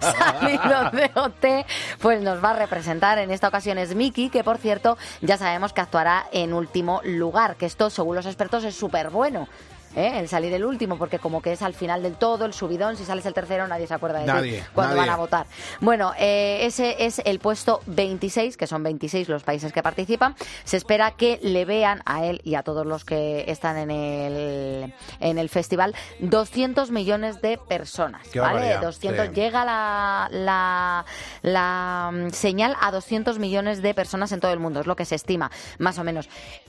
salido de O T, pues nos va a representar. En esta ocasión es Miki, que por cierto ya sabemos que actuará en último lugar, que esto según los expertos es súper bueno. ¿Eh? El salir el último, porque como que es al final del todo, el subidón, si sales el tercero nadie se acuerda de Nadie, ti cuando nadie. van a votar. Bueno, eh, ese es el puesto veintiséis, que son veintiséis los países que participan. Se espera que le vean a él y a todos los que están en el, en el festival doscientos millones de personas. Qué ¿Vale? barbaridad, doscientos, sí. Llega la, la, la mm, señal a doscientos millones de personas en todo el mundo, es lo que se estima, más o menos.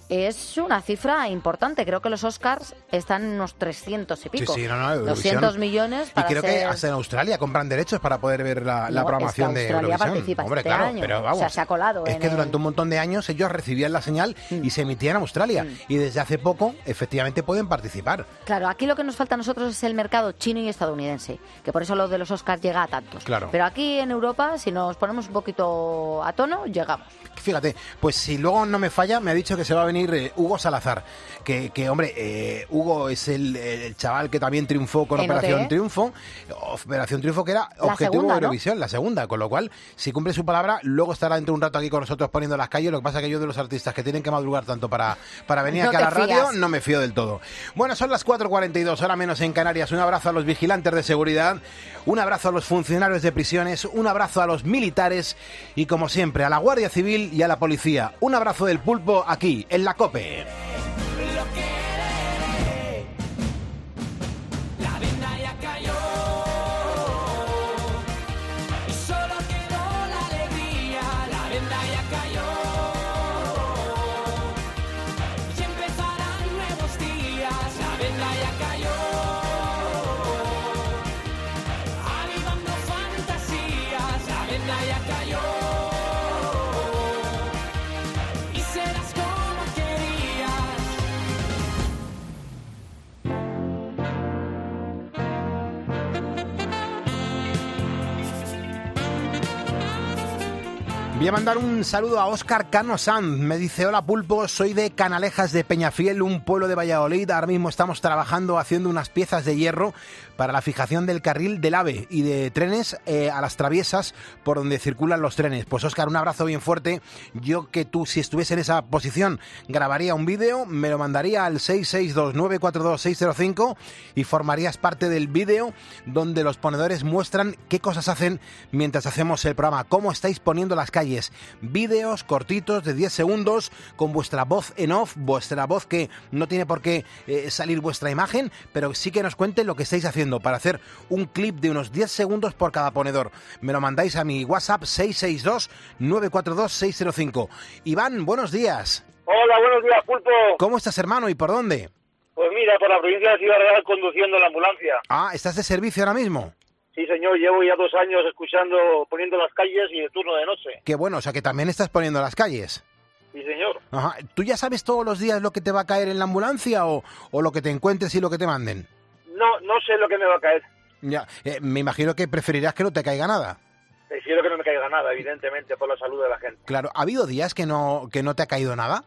Es una cifra importante, creo que los Oscars están en unos trescientos y Sí, pico. sí, no, no, Eurovisión. doscientos millones Y para creo que ser... hasta en Australia compran derechos para poder ver la, la No, programación es que de Australia Eurovisión. participa Hombre, este claro, año. pero vamos. O sea, se ha colado Es en que el- durante un montón de años ellos recibían la señal y se emitía en Australia. Mm. Y desde hace poco, efectivamente, pueden participar. Claro, aquí lo que nos falta a nosotros es el mercado chino y estadounidense, que por eso lo de los Oscars llega a tantos. Claro. Pero aquí en Europa, si nos ponemos un poquito a tono, llegamos. Fíjate, pues si luego no me falla, me ha dicho que se va a venir eh, Hugo Salazar. Que, que hombre, eh, Hugo es el, el chaval que también triunfó con En Operación O T. Triunfo. Operación Triunfo que era La objetivo segunda, de ¿no? Eurovisión, la segunda. Con lo cual, si cumple su palabra, luego estará dentro de un rato aquí con nosotros poniendo las calles. Lo que pasa que yo de los artistas que tienen que madrugar tanto para, para venir No aquí a la te radio, fías. no me fío del todo. Bueno, son las cuatro cuarenta y dos, hora menos en Canarias. Un abrazo a los vigilantes de seguridad, un abrazo a los funcionarios de prisiones, un abrazo a los militares y, como siempre, a la Guardia Civil y a la policía. Un abrazo del Pulpo aquí, en la COPE. La venda ya cayó y solo quedó la alegría. La venda ya cayó y empezarán nuevos días. La venda ya cayó, avivando fantasías. La venda ya cayó y serás como querías. Voy a mandar un saludo a Óscar Cano Sanz. Me dice, hola Pulpo, soy de Canalejas de Peñafiel, un pueblo de Valladolid. Ahora mismo estamos trabajando haciendo unas piezas de hierro para la fijación del carril del AVE y de trenes eh, a las traviesas por donde circulan los trenes. Pues Óscar, un abrazo bien fuerte. Yo que tú, si estuviese en esa posición, grabaría un vídeo, me lo mandaría al seis seis dos nueve cuatro dos seis cero cinco y formarías parte del vídeo donde los ponedores muestran qué cosas hacen mientras hacemos el programa, cómo estáis poniendo las calles. Vídeos cortitos de diez segundos con vuestra voz en off, vuestra voz que no tiene por qué eh, salir vuestra imagen, pero sí que nos cuenten lo que estáis haciendo para hacer un clip de unos diez segundos por cada ponedor. Me lo mandáis a mi WhatsApp seis seis dos nueve cuatro dos seis cero cinco. Iván, buenos días. Hola, buenos días, Pulpo. ¿Cómo estás, hermano, y por dónde? Pues mira, por la provincia de Ciudad Real conduciendo la ambulancia. Ah, ¿estás de servicio ahora mismo? Sí, señor, llevo ya dos años escuchando, poniendo las calles y el turno de noche. Qué bueno, o sea que también estás poniendo las calles. Sí, señor. Ajá. ¿Tú ya sabes todos los días lo que te va a caer en la ambulancia o, o lo que te encuentres y lo que te manden? No, no sé lo que me va a caer. Ya, eh, me imagino que preferirás que no te caiga nada. Prefiero que no me caiga nada, evidentemente, por la salud de la gente. Claro, ¿ha habido días que no, que no te ha caído nada?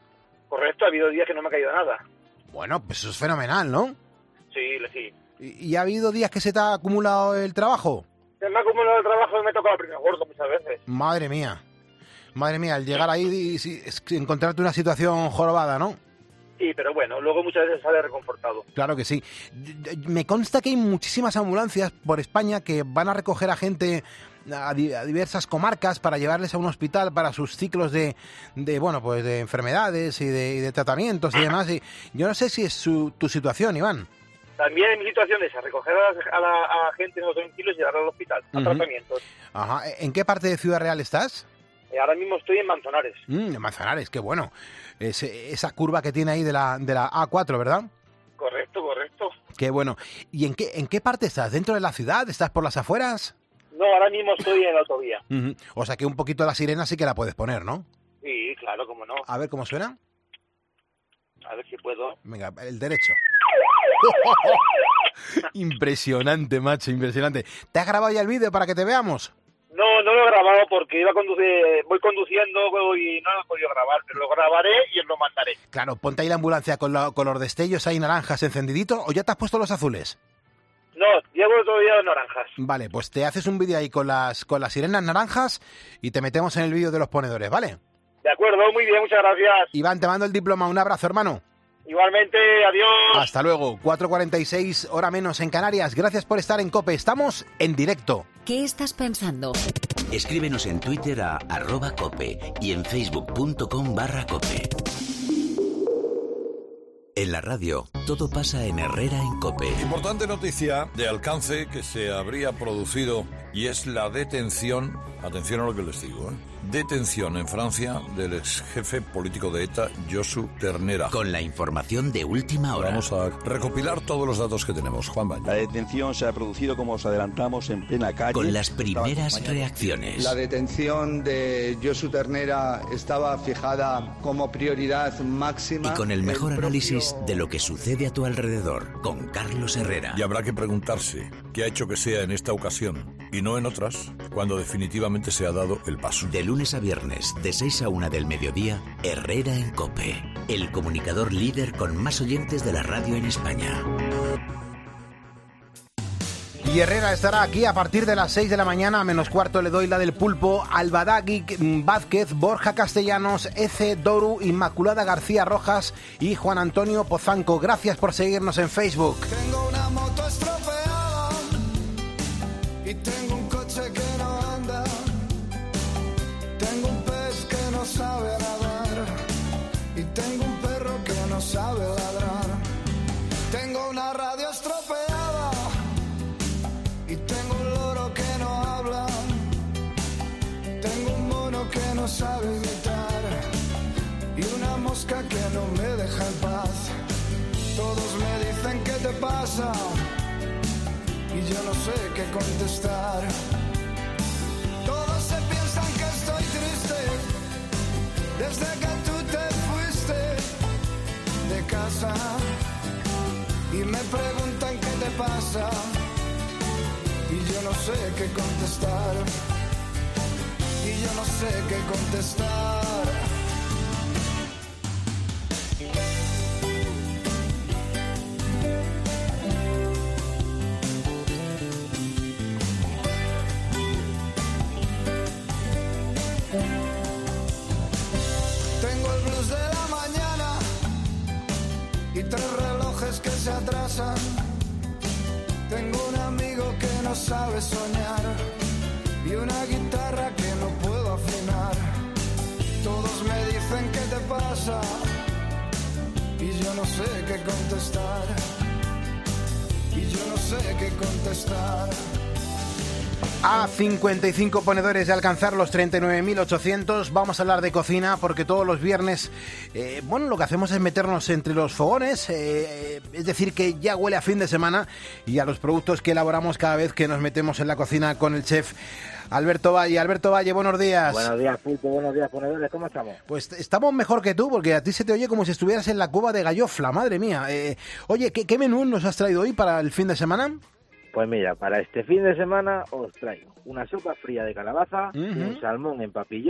Correcto, ha habido días que no me ha caído nada. Bueno, pues eso es fenomenal, ¿no? Sí, sí. ¿Y, y ha habido días que se te ha acumulado el trabajo? Se me ha acumulado el trabajo y me he tocado el primer gordo muchas veces. Madre mía. Madre mía, al llegar ahí y, y, y encontrarte una situación jorobada, ¿no? Sí, pero bueno, luego muchas veces sale reconfortado. Claro que sí. Me consta que hay muchísimas ambulancias por España que van a recoger a gente a, di- a diversas comarcas para llevarles a un hospital para sus ciclos de, de bueno, pues de enfermedades y de, y de tratamientos y demás. Y yo no sé si es su, tu situación, Iván. También en mi situación es a recoger a la, a la a gente en los domicilios y llevarla al hospital, a Ujú. tratamientos. Ajá. ¿En qué parte de Ciudad Real estás? Eh, ahora mismo estoy en Manzanares. Mm, en Manzanares, qué bueno. Ese- esa curva que tiene ahí de la, de la A cuatro, ¿verdad? Correcto, correcto. Qué bueno. ¿Y en qué, en qué parte estás? ¿Dentro de la ciudad? ¿Estás por las afueras? No, ahora mismo estoy en la autovía. Ujú. O sea que un poquito la sirena sí que la puedes poner, ¿no? Sí, claro, cómo no. A ver cómo suena. A ver si puedo. Venga, el derecho. Impresionante, macho, impresionante. ¿Te has grabado ya el vídeo para que te veamos? No, no lo he grabado porque iba a conducir, voy conduciendo y no lo he podido grabar, pero lo grabaré y os lo mandaré. Claro, ponte ahí la ambulancia con, la- con los destellos ahí naranjas encendiditos, ¿o ya te has puesto los azules? No, llevo todavía las naranjas. Vale, pues te haces un vídeo ahí con las, con las sirenas naranjas y te metemos en el vídeo de los ponedores, ¿vale? De acuerdo, muy bien, muchas gracias. Iván, te mando el diploma, un abrazo, hermano. Igualmente, adiós. Hasta luego, cuatro cuarenta y seis, hora menos en Canarias. Gracias por estar en COPE, estamos en directo. ¿Qué estás pensando? Escríbenos en Twitter a arroba cope y en facebook.com barra cope. En la radio, todo pasa en Herrera en Cope. Importante noticia de alcance que se habría producido y es la detención, atención a lo que les digo, ¿eh? detención en Francia del ex jefe político de ETA, Josu Ternera. Con la información de última hora. Vamos a recopilar todos los datos que tenemos. Juan Baño. La detención se ha producido, como os adelantamos, en plena calle. Con las primeras reacciones. La detención de Josu Ternera estaba fijada como prioridad máxima. Y con el mejor el análisis propio... de lo que sucede a tu alrededor, con Carlos Herrera. Y habrá que preguntarse qué ha hecho que sea en esta ocasión y no en otras, cuando definitivamente se ha dado el paso. De lunes a viernes, de seis a una del mediodía, Herrera en Cope. El comunicador líder con más oyentes de la radio en España. Y Herrera estará aquí a partir de las seis de la mañana, a menos cuarto le doy la del pulpo, Albadagui Vázquez, Borja Castellanos, Ece Doru, Inmaculada García Rojas y Juan Antonio Pozanco. Gracias por seguirnos en Facebook. Tengo una moto estropeada y tengo un coche que no anda. Tengo un pez que no sabe nadar y tengo un perro que no sabe ladrar. Tengo una radio estropeada y tengo un loro que no habla. Tengo un mono que no sabe gritar y una mosca que no me deja en paz. Todos me dicen qué te pasa y yo no sé qué contestar. Todos se piensan que estoy triste desde que tú te fuiste de casa y me preguntan qué te pasa y yo no sé qué contestar y yo no sé qué contestar. Tengo el blues de la mañana y tres relojes que se atrasan. Tengo un amigo que no sabe soñar y una guitarra que no puedo afinar. Todos me dicen qué te pasa y yo no sé qué contestar y yo no sé qué contestar. A cincuenta y cinco ponedores de alcanzar los treinta y nueve mil ochocientos, vamos a hablar de cocina porque todos los viernes, eh, bueno, lo que hacemos es meternos entre los fogones, eh, es decir, que ya huele a fin de semana y a los productos que elaboramos cada vez que nos metemos en la cocina con el chef Alberto Valle. Alberto Valle, buenos días. Buenos días, Pulpo, buenos días, ponedores, ¿cómo estamos? Pues estamos mejor que tú porque a ti se te oye como si estuvieras en la cueva de Gallofla, madre mía. Eh, oye, ¿qué, ¿qué menú nos has traído hoy para el fin de semana? Pues mira, para este fin de semana os traigo una sopa fría de calabaza, uh-huh. un salmón en papillot,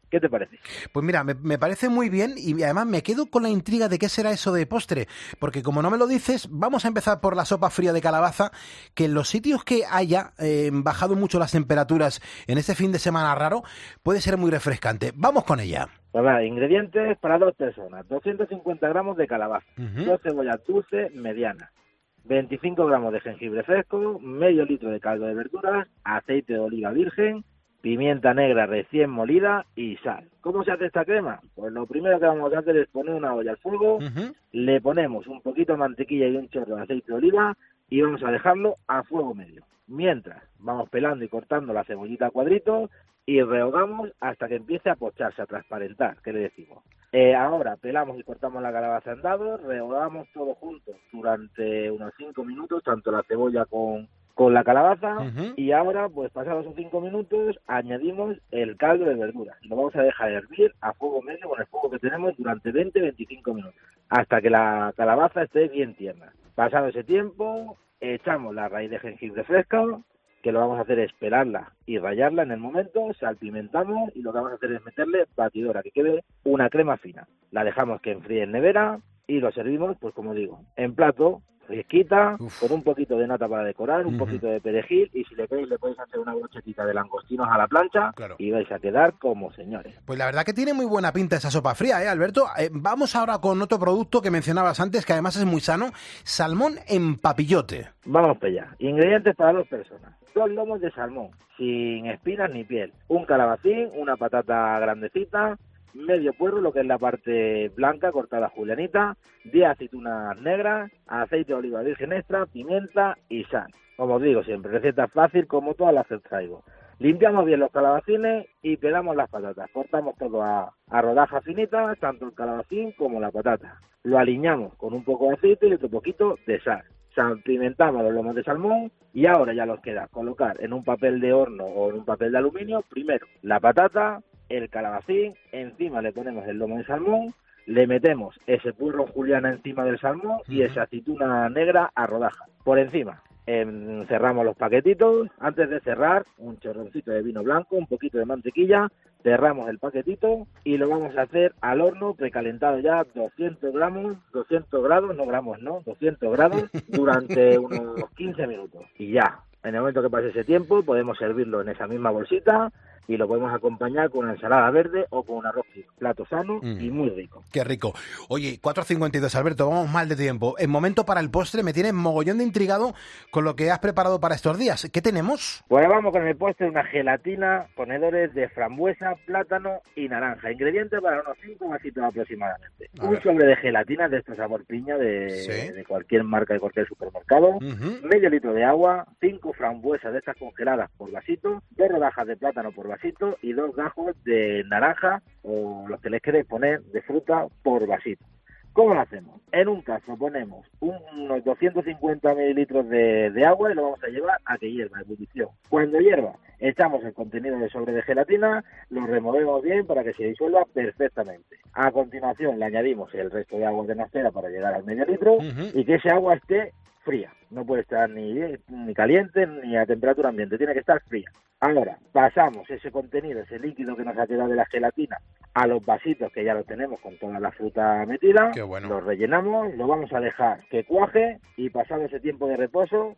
¿Qué te parece? Pues mira, me, me parece muy bien y además me quedo con la intriga de qué será eso de postre, porque como no me lo dices, vamos a empezar por la sopa fría de calabaza, que en los sitios que haya eh, bajado mucho las temperaturas en este fin de semana raro, puede ser muy refrescante. Vamos con ella. Pues va, ingredientes para dos personas, doscientos cincuenta gramos de calabaza, Uh-huh. dos cebollas dulces medianas, veinticinco gramos de jengibre fresco, medio litro de caldo de verduras, aceite de oliva virgen, pimienta negra recién molida y sal. ¿Cómo se hace esta crema? Pues lo primero que vamos a hacer es poner una olla al fuego, Uh-huh. le ponemos un poquito de mantequilla y un chorro de aceite de oliva y vamos a dejarlo a fuego medio. Mientras vamos pelando y cortando la cebollita a cuadritos y rehogamos hasta que empiece a pocharse, a transparentar, ¿qué le decimos? Eh, ahora pelamos y cortamos la calabaza en dados, rehogamos todo junto durante unos cinco minutos, tanto la cebolla con, con la calabaza, Uh-huh. y ahora, pues pasados esos cinco minutos, añadimos el caldo de verduras y lo vamos a dejar hervir a fuego medio con el fuego que tenemos durante veinte a veinticinco minutos, hasta que la calabaza esté bien tierna. Pasado ese tiempo, echamos la raíz de jengibre fresca, que lo vamos a hacer es pelarla y rallarla en el momento, salpimentamos y lo que vamos a hacer es meterle batidora, que quede una crema fina. La dejamos que enfríe en nevera y lo servimos, pues como digo, en plato, fresquita, Uf. con un poquito de nata para decorar, un Ujú. poquito de perejil y si le queréis le podéis hacer una brochetita de langostinos a la plancha Claro. y vais a quedar como señores. Pues la verdad que tiene muy buena pinta esa sopa fría, ¿eh, Alberto? Eh, vamos ahora con otro producto que mencionabas antes, que además es muy sano, salmón en papillote. Vamos para allá. Ingredientes para dos personas. Dos lomos de salmón, sin espinas ni piel. Un calabacín, una patata grandecita, medio puerro, lo que es la parte blanca cortada julianita, diez aceitunas negras, aceite de oliva virgen extra, pimienta y sal. Como os digo siempre, receta fácil como todas las que os traigo. Limpiamos bien los calabacines y pelamos las patatas. Cortamos todo a, a rodajas finitas, tanto el calabacín como la patata. Lo aliñamos con un poco de aceite y otro poquito de sal. Salpimentamos los lomos de salmón y ahora ya nos queda colocar en un papel de horno o en un papel de aluminio, primero la patata, el calabacín, encima le ponemos el lomo de salmón, le metemos ese puerro juliana encima del salmón y esa aceituna negra a rodajas. Por encima eh, cerramos los paquetitos, antes de cerrar un chorroncito de vino blanco, un poquito de mantequilla, cerramos el paquetito y lo vamos a hacer al horno precalentado ya doscientos gramos, doscientos grados, no gramos no, doscientos grados durante unos quince minutos y ya. En el momento que pase ese tiempo podemos servirlo en esa misma bolsita y lo podemos acompañar con una ensalada verde o con un arroz frito. Plato sano Mm. y muy rico. Qué rico. Oye, cuatro cincuenta y dos, Alberto, vamos mal de tiempo. El momento para el postre, me tienes mogollón de intrigado con lo que has preparado para estos días. ¿Qué tenemos? Pues vamos con el postre, una gelatina, ponedores de frambuesa, plátano y naranja. Ingredientes para unos cinco vasitos aproximadamente. A Un ver. sobre de gelatina de este sabor piña de, Sí. de cualquier marca, de cualquier supermercado. Ujú. Medio litro de agua, cinco frambuesas de estas congeladas por vasito, dos rodajas de plátano por vasito y dos gajos de naranja o los que les queréis poner de fruta por vasito. ¿Cómo lo hacemos? En un caso ponemos unos doscientos cincuenta mililitros de, de agua y lo vamos a llevar a que hierva, a ebullición. Cuando hierva, echamos el contenido de sobre de gelatina, lo removemos bien para que se disuelva perfectamente. A continuación le añadimos el resto de agua de nocera para llegar al medio litro Ujú. y que ese agua esté fría. No puede estar ni, ni caliente ni a temperatura ambiente, tiene que estar fría. Ahora, pasamos ese contenido, ese líquido que nos ha quedado de la gelatina, a los vasitos que ya lo tenemos con toda la fruta metida. Qué bueno. Lo rellenamos, lo vamos a dejar que cuaje y pasado ese tiempo de reposo,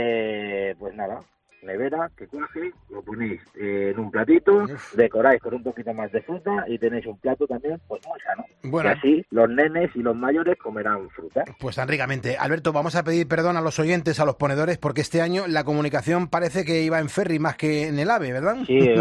eh, pues nada, nevera, que cuaje, lo ponéis eh, en un platito, Uf. decoráis con un poquito más de fruta y tenéis un plato también pues muy sano. Bueno. Y así los nenes y los mayores comerán fruta. Pues tan ricamente. Alberto, vamos a pedir perdón a los oyentes, a los ponedores, porque este año la comunicación parece que iba en ferry más que en el AVE, ¿verdad? Sí,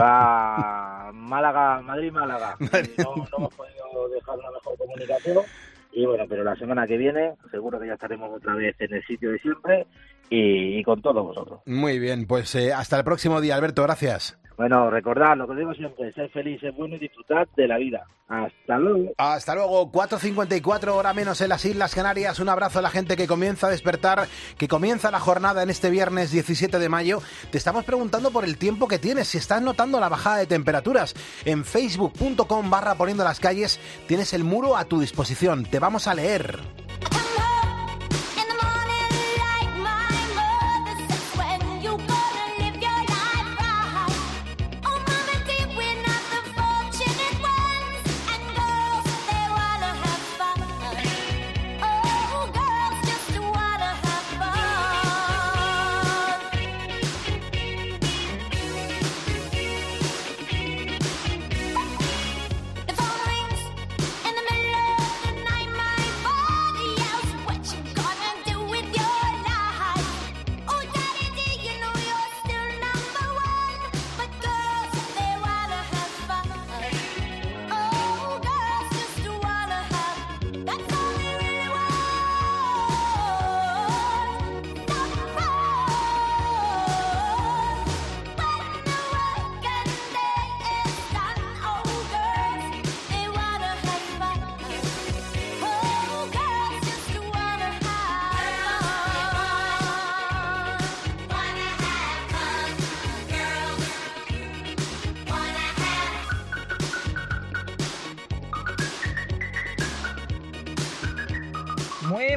va Málaga, Madrid-Málaga. No, no hemos podido dejar una mejor comunicación y bueno, pero la semana que viene seguro que ya estaremos otra vez en el sitio de siempre y, y con todos vosotros. Muy bien, pues eh, hasta el próximo día, Alberto, gracias. Bueno, recordad lo que digo siempre, ser feliz, ser bueno y disfrutad de la vida. Hasta luego. Hasta luego, cuatro cincuenta y cuatro, hora menos en las Islas Canarias. Un abrazo a la gente que comienza a despertar, que comienza la jornada en este viernes diecisiete de mayo. Te estamos preguntando por el tiempo que tienes, si estás notando la bajada de temperaturas. En facebook punto com barra poniendo las calles tienes el muro a tu disposición. Te vamos a leer.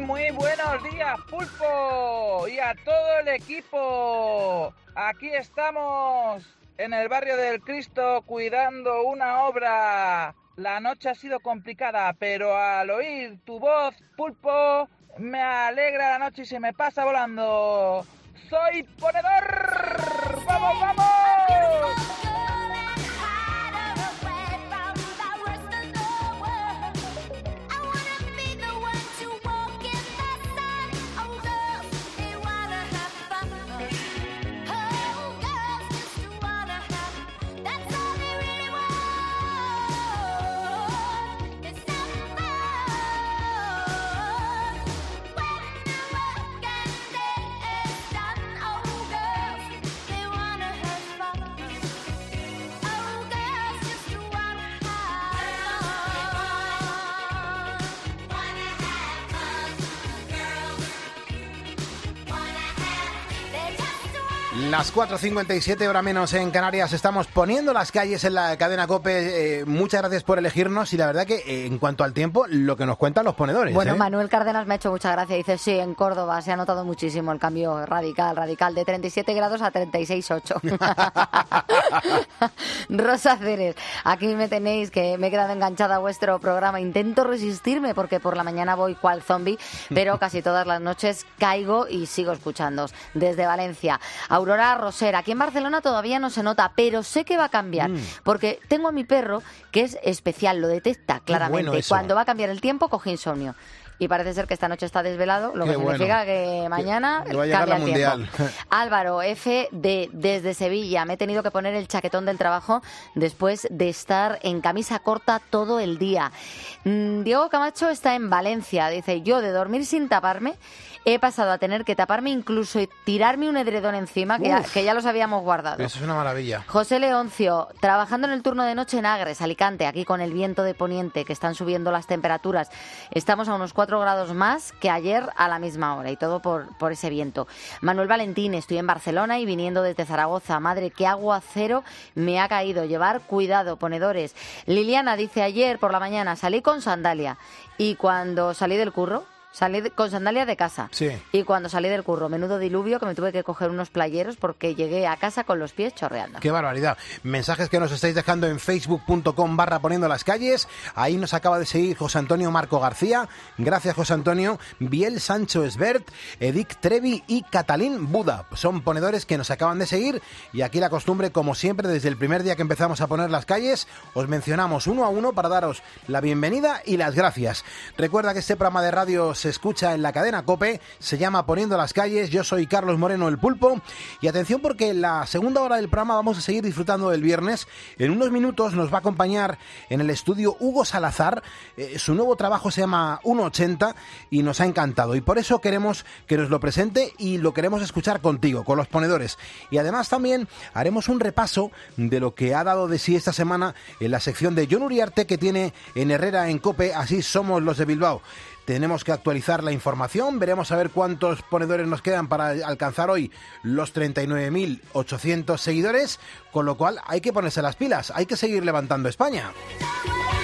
muy buenos días, Pulpo, y a todo el equipo. Aquí estamos en el barrio del Cristo cuidando una obra. La noche ha sido complicada, pero al oír tu voz, Pulpo, me alegra la noche y se me pasa volando. ¡Soy ponedor! ¡Vamos, vamos! Las cuatro cincuenta y siete, hora menos en Canarias, estamos poniendo las calles en la cadena COPE. Eh, muchas gracias por elegirnos y la verdad que eh, en cuanto al tiempo, lo que nos cuentan los ponedores. Bueno, ¿eh? Manuel Cárdenas me ha hecho mucha gracia. Dice, sí, en Córdoba se ha notado muchísimo el cambio radical, radical, de treinta y siete grados a treinta y seis coma ocho. Rosa Ceres, aquí me tenéis, que me he quedado enganchada a vuestro programa. Intento resistirme porque por la mañana voy cual zombie, pero casi todas las noches caigo y sigo escuchándoos. Desde Valencia. Aurora Roser, aquí en Barcelona todavía no se nota, pero sé que va a cambiar, mm. porque tengo a mi perro que es especial, lo detecta claramente. Bueno, cuando va a cambiar el tiempo, coge insomnio. Y parece ser que esta noche está desvelado, lo Qué que bueno. significa que mañana que va a llegar cambia el mundial. Tiempo. Álvaro F. D. desde Sevilla. Me he tenido que poner el chaquetón del trabajo después de estar en camisa corta todo el día. Diego Camacho está en Valencia. Dice, yo de dormir sin taparme he pasado a tener que taparme incluso y tirarme un edredón encima, que ya, que ya los habíamos guardado. Eso es una maravilla. José Leoncio, trabajando en el turno de noche en Agres, Alicante, aquí con el viento de poniente, que están subiendo las temperaturas. Estamos a unos cuatro grados más que ayer a la misma hora, y todo por, por ese viento. Manuel Valentín, estoy en Barcelona y viniendo desde Zaragoza. Madre, qué aguacero me ha caído. Llevar cuidado, ponedores. Liliana dice, ayer por la mañana salí con sandalia y cuando salí del curro, salí de, con sandalias de casa. Sí. Y cuando salí del curro, menudo diluvio que me tuve que coger unos playeros porque llegué a casa con los pies chorreando. ¡Qué barbaridad! Mensajes que nos estáis dejando en facebook.com barra poniendo las calles. Ahí nos acaba de seguir José Antonio Marco García. Gracias, José Antonio. Biel Sancho Esbert, Edic Trevi y Catalín Buda. Son ponedores que nos acaban de seguir. Y aquí la costumbre, como siempre, desde el primer día que empezamos a poner las calles, os mencionamos uno a uno para daros la bienvenida y las gracias. Recuerda que este programa de radio se escucha en la cadena COPE, se llama Poniendo las calles. Yo soy Carlos Moreno, el Pulpo, y atención porque en la segunda hora del programa vamos a seguir disfrutando del viernes. En unos minutos nos va a acompañar en el estudio Hugo Salazar. Eh, su nuevo trabajo se llama uno ochenta y nos ha encantado, y por eso queremos que nos lo presente y lo queremos escuchar contigo, con los ponedores. Y además también haremos un repaso de lo que ha dado de sí esta semana en la sección de Jon Uriarte que tiene en Herrera en COPE, así somos los de Bilbao. Tenemos que actualizar la información, veremos a ver cuántos ponedores nos quedan para alcanzar hoy los treinta y nueve mil ochocientos seguidores, con lo cual hay que ponerse las pilas, hay que seguir levantando España.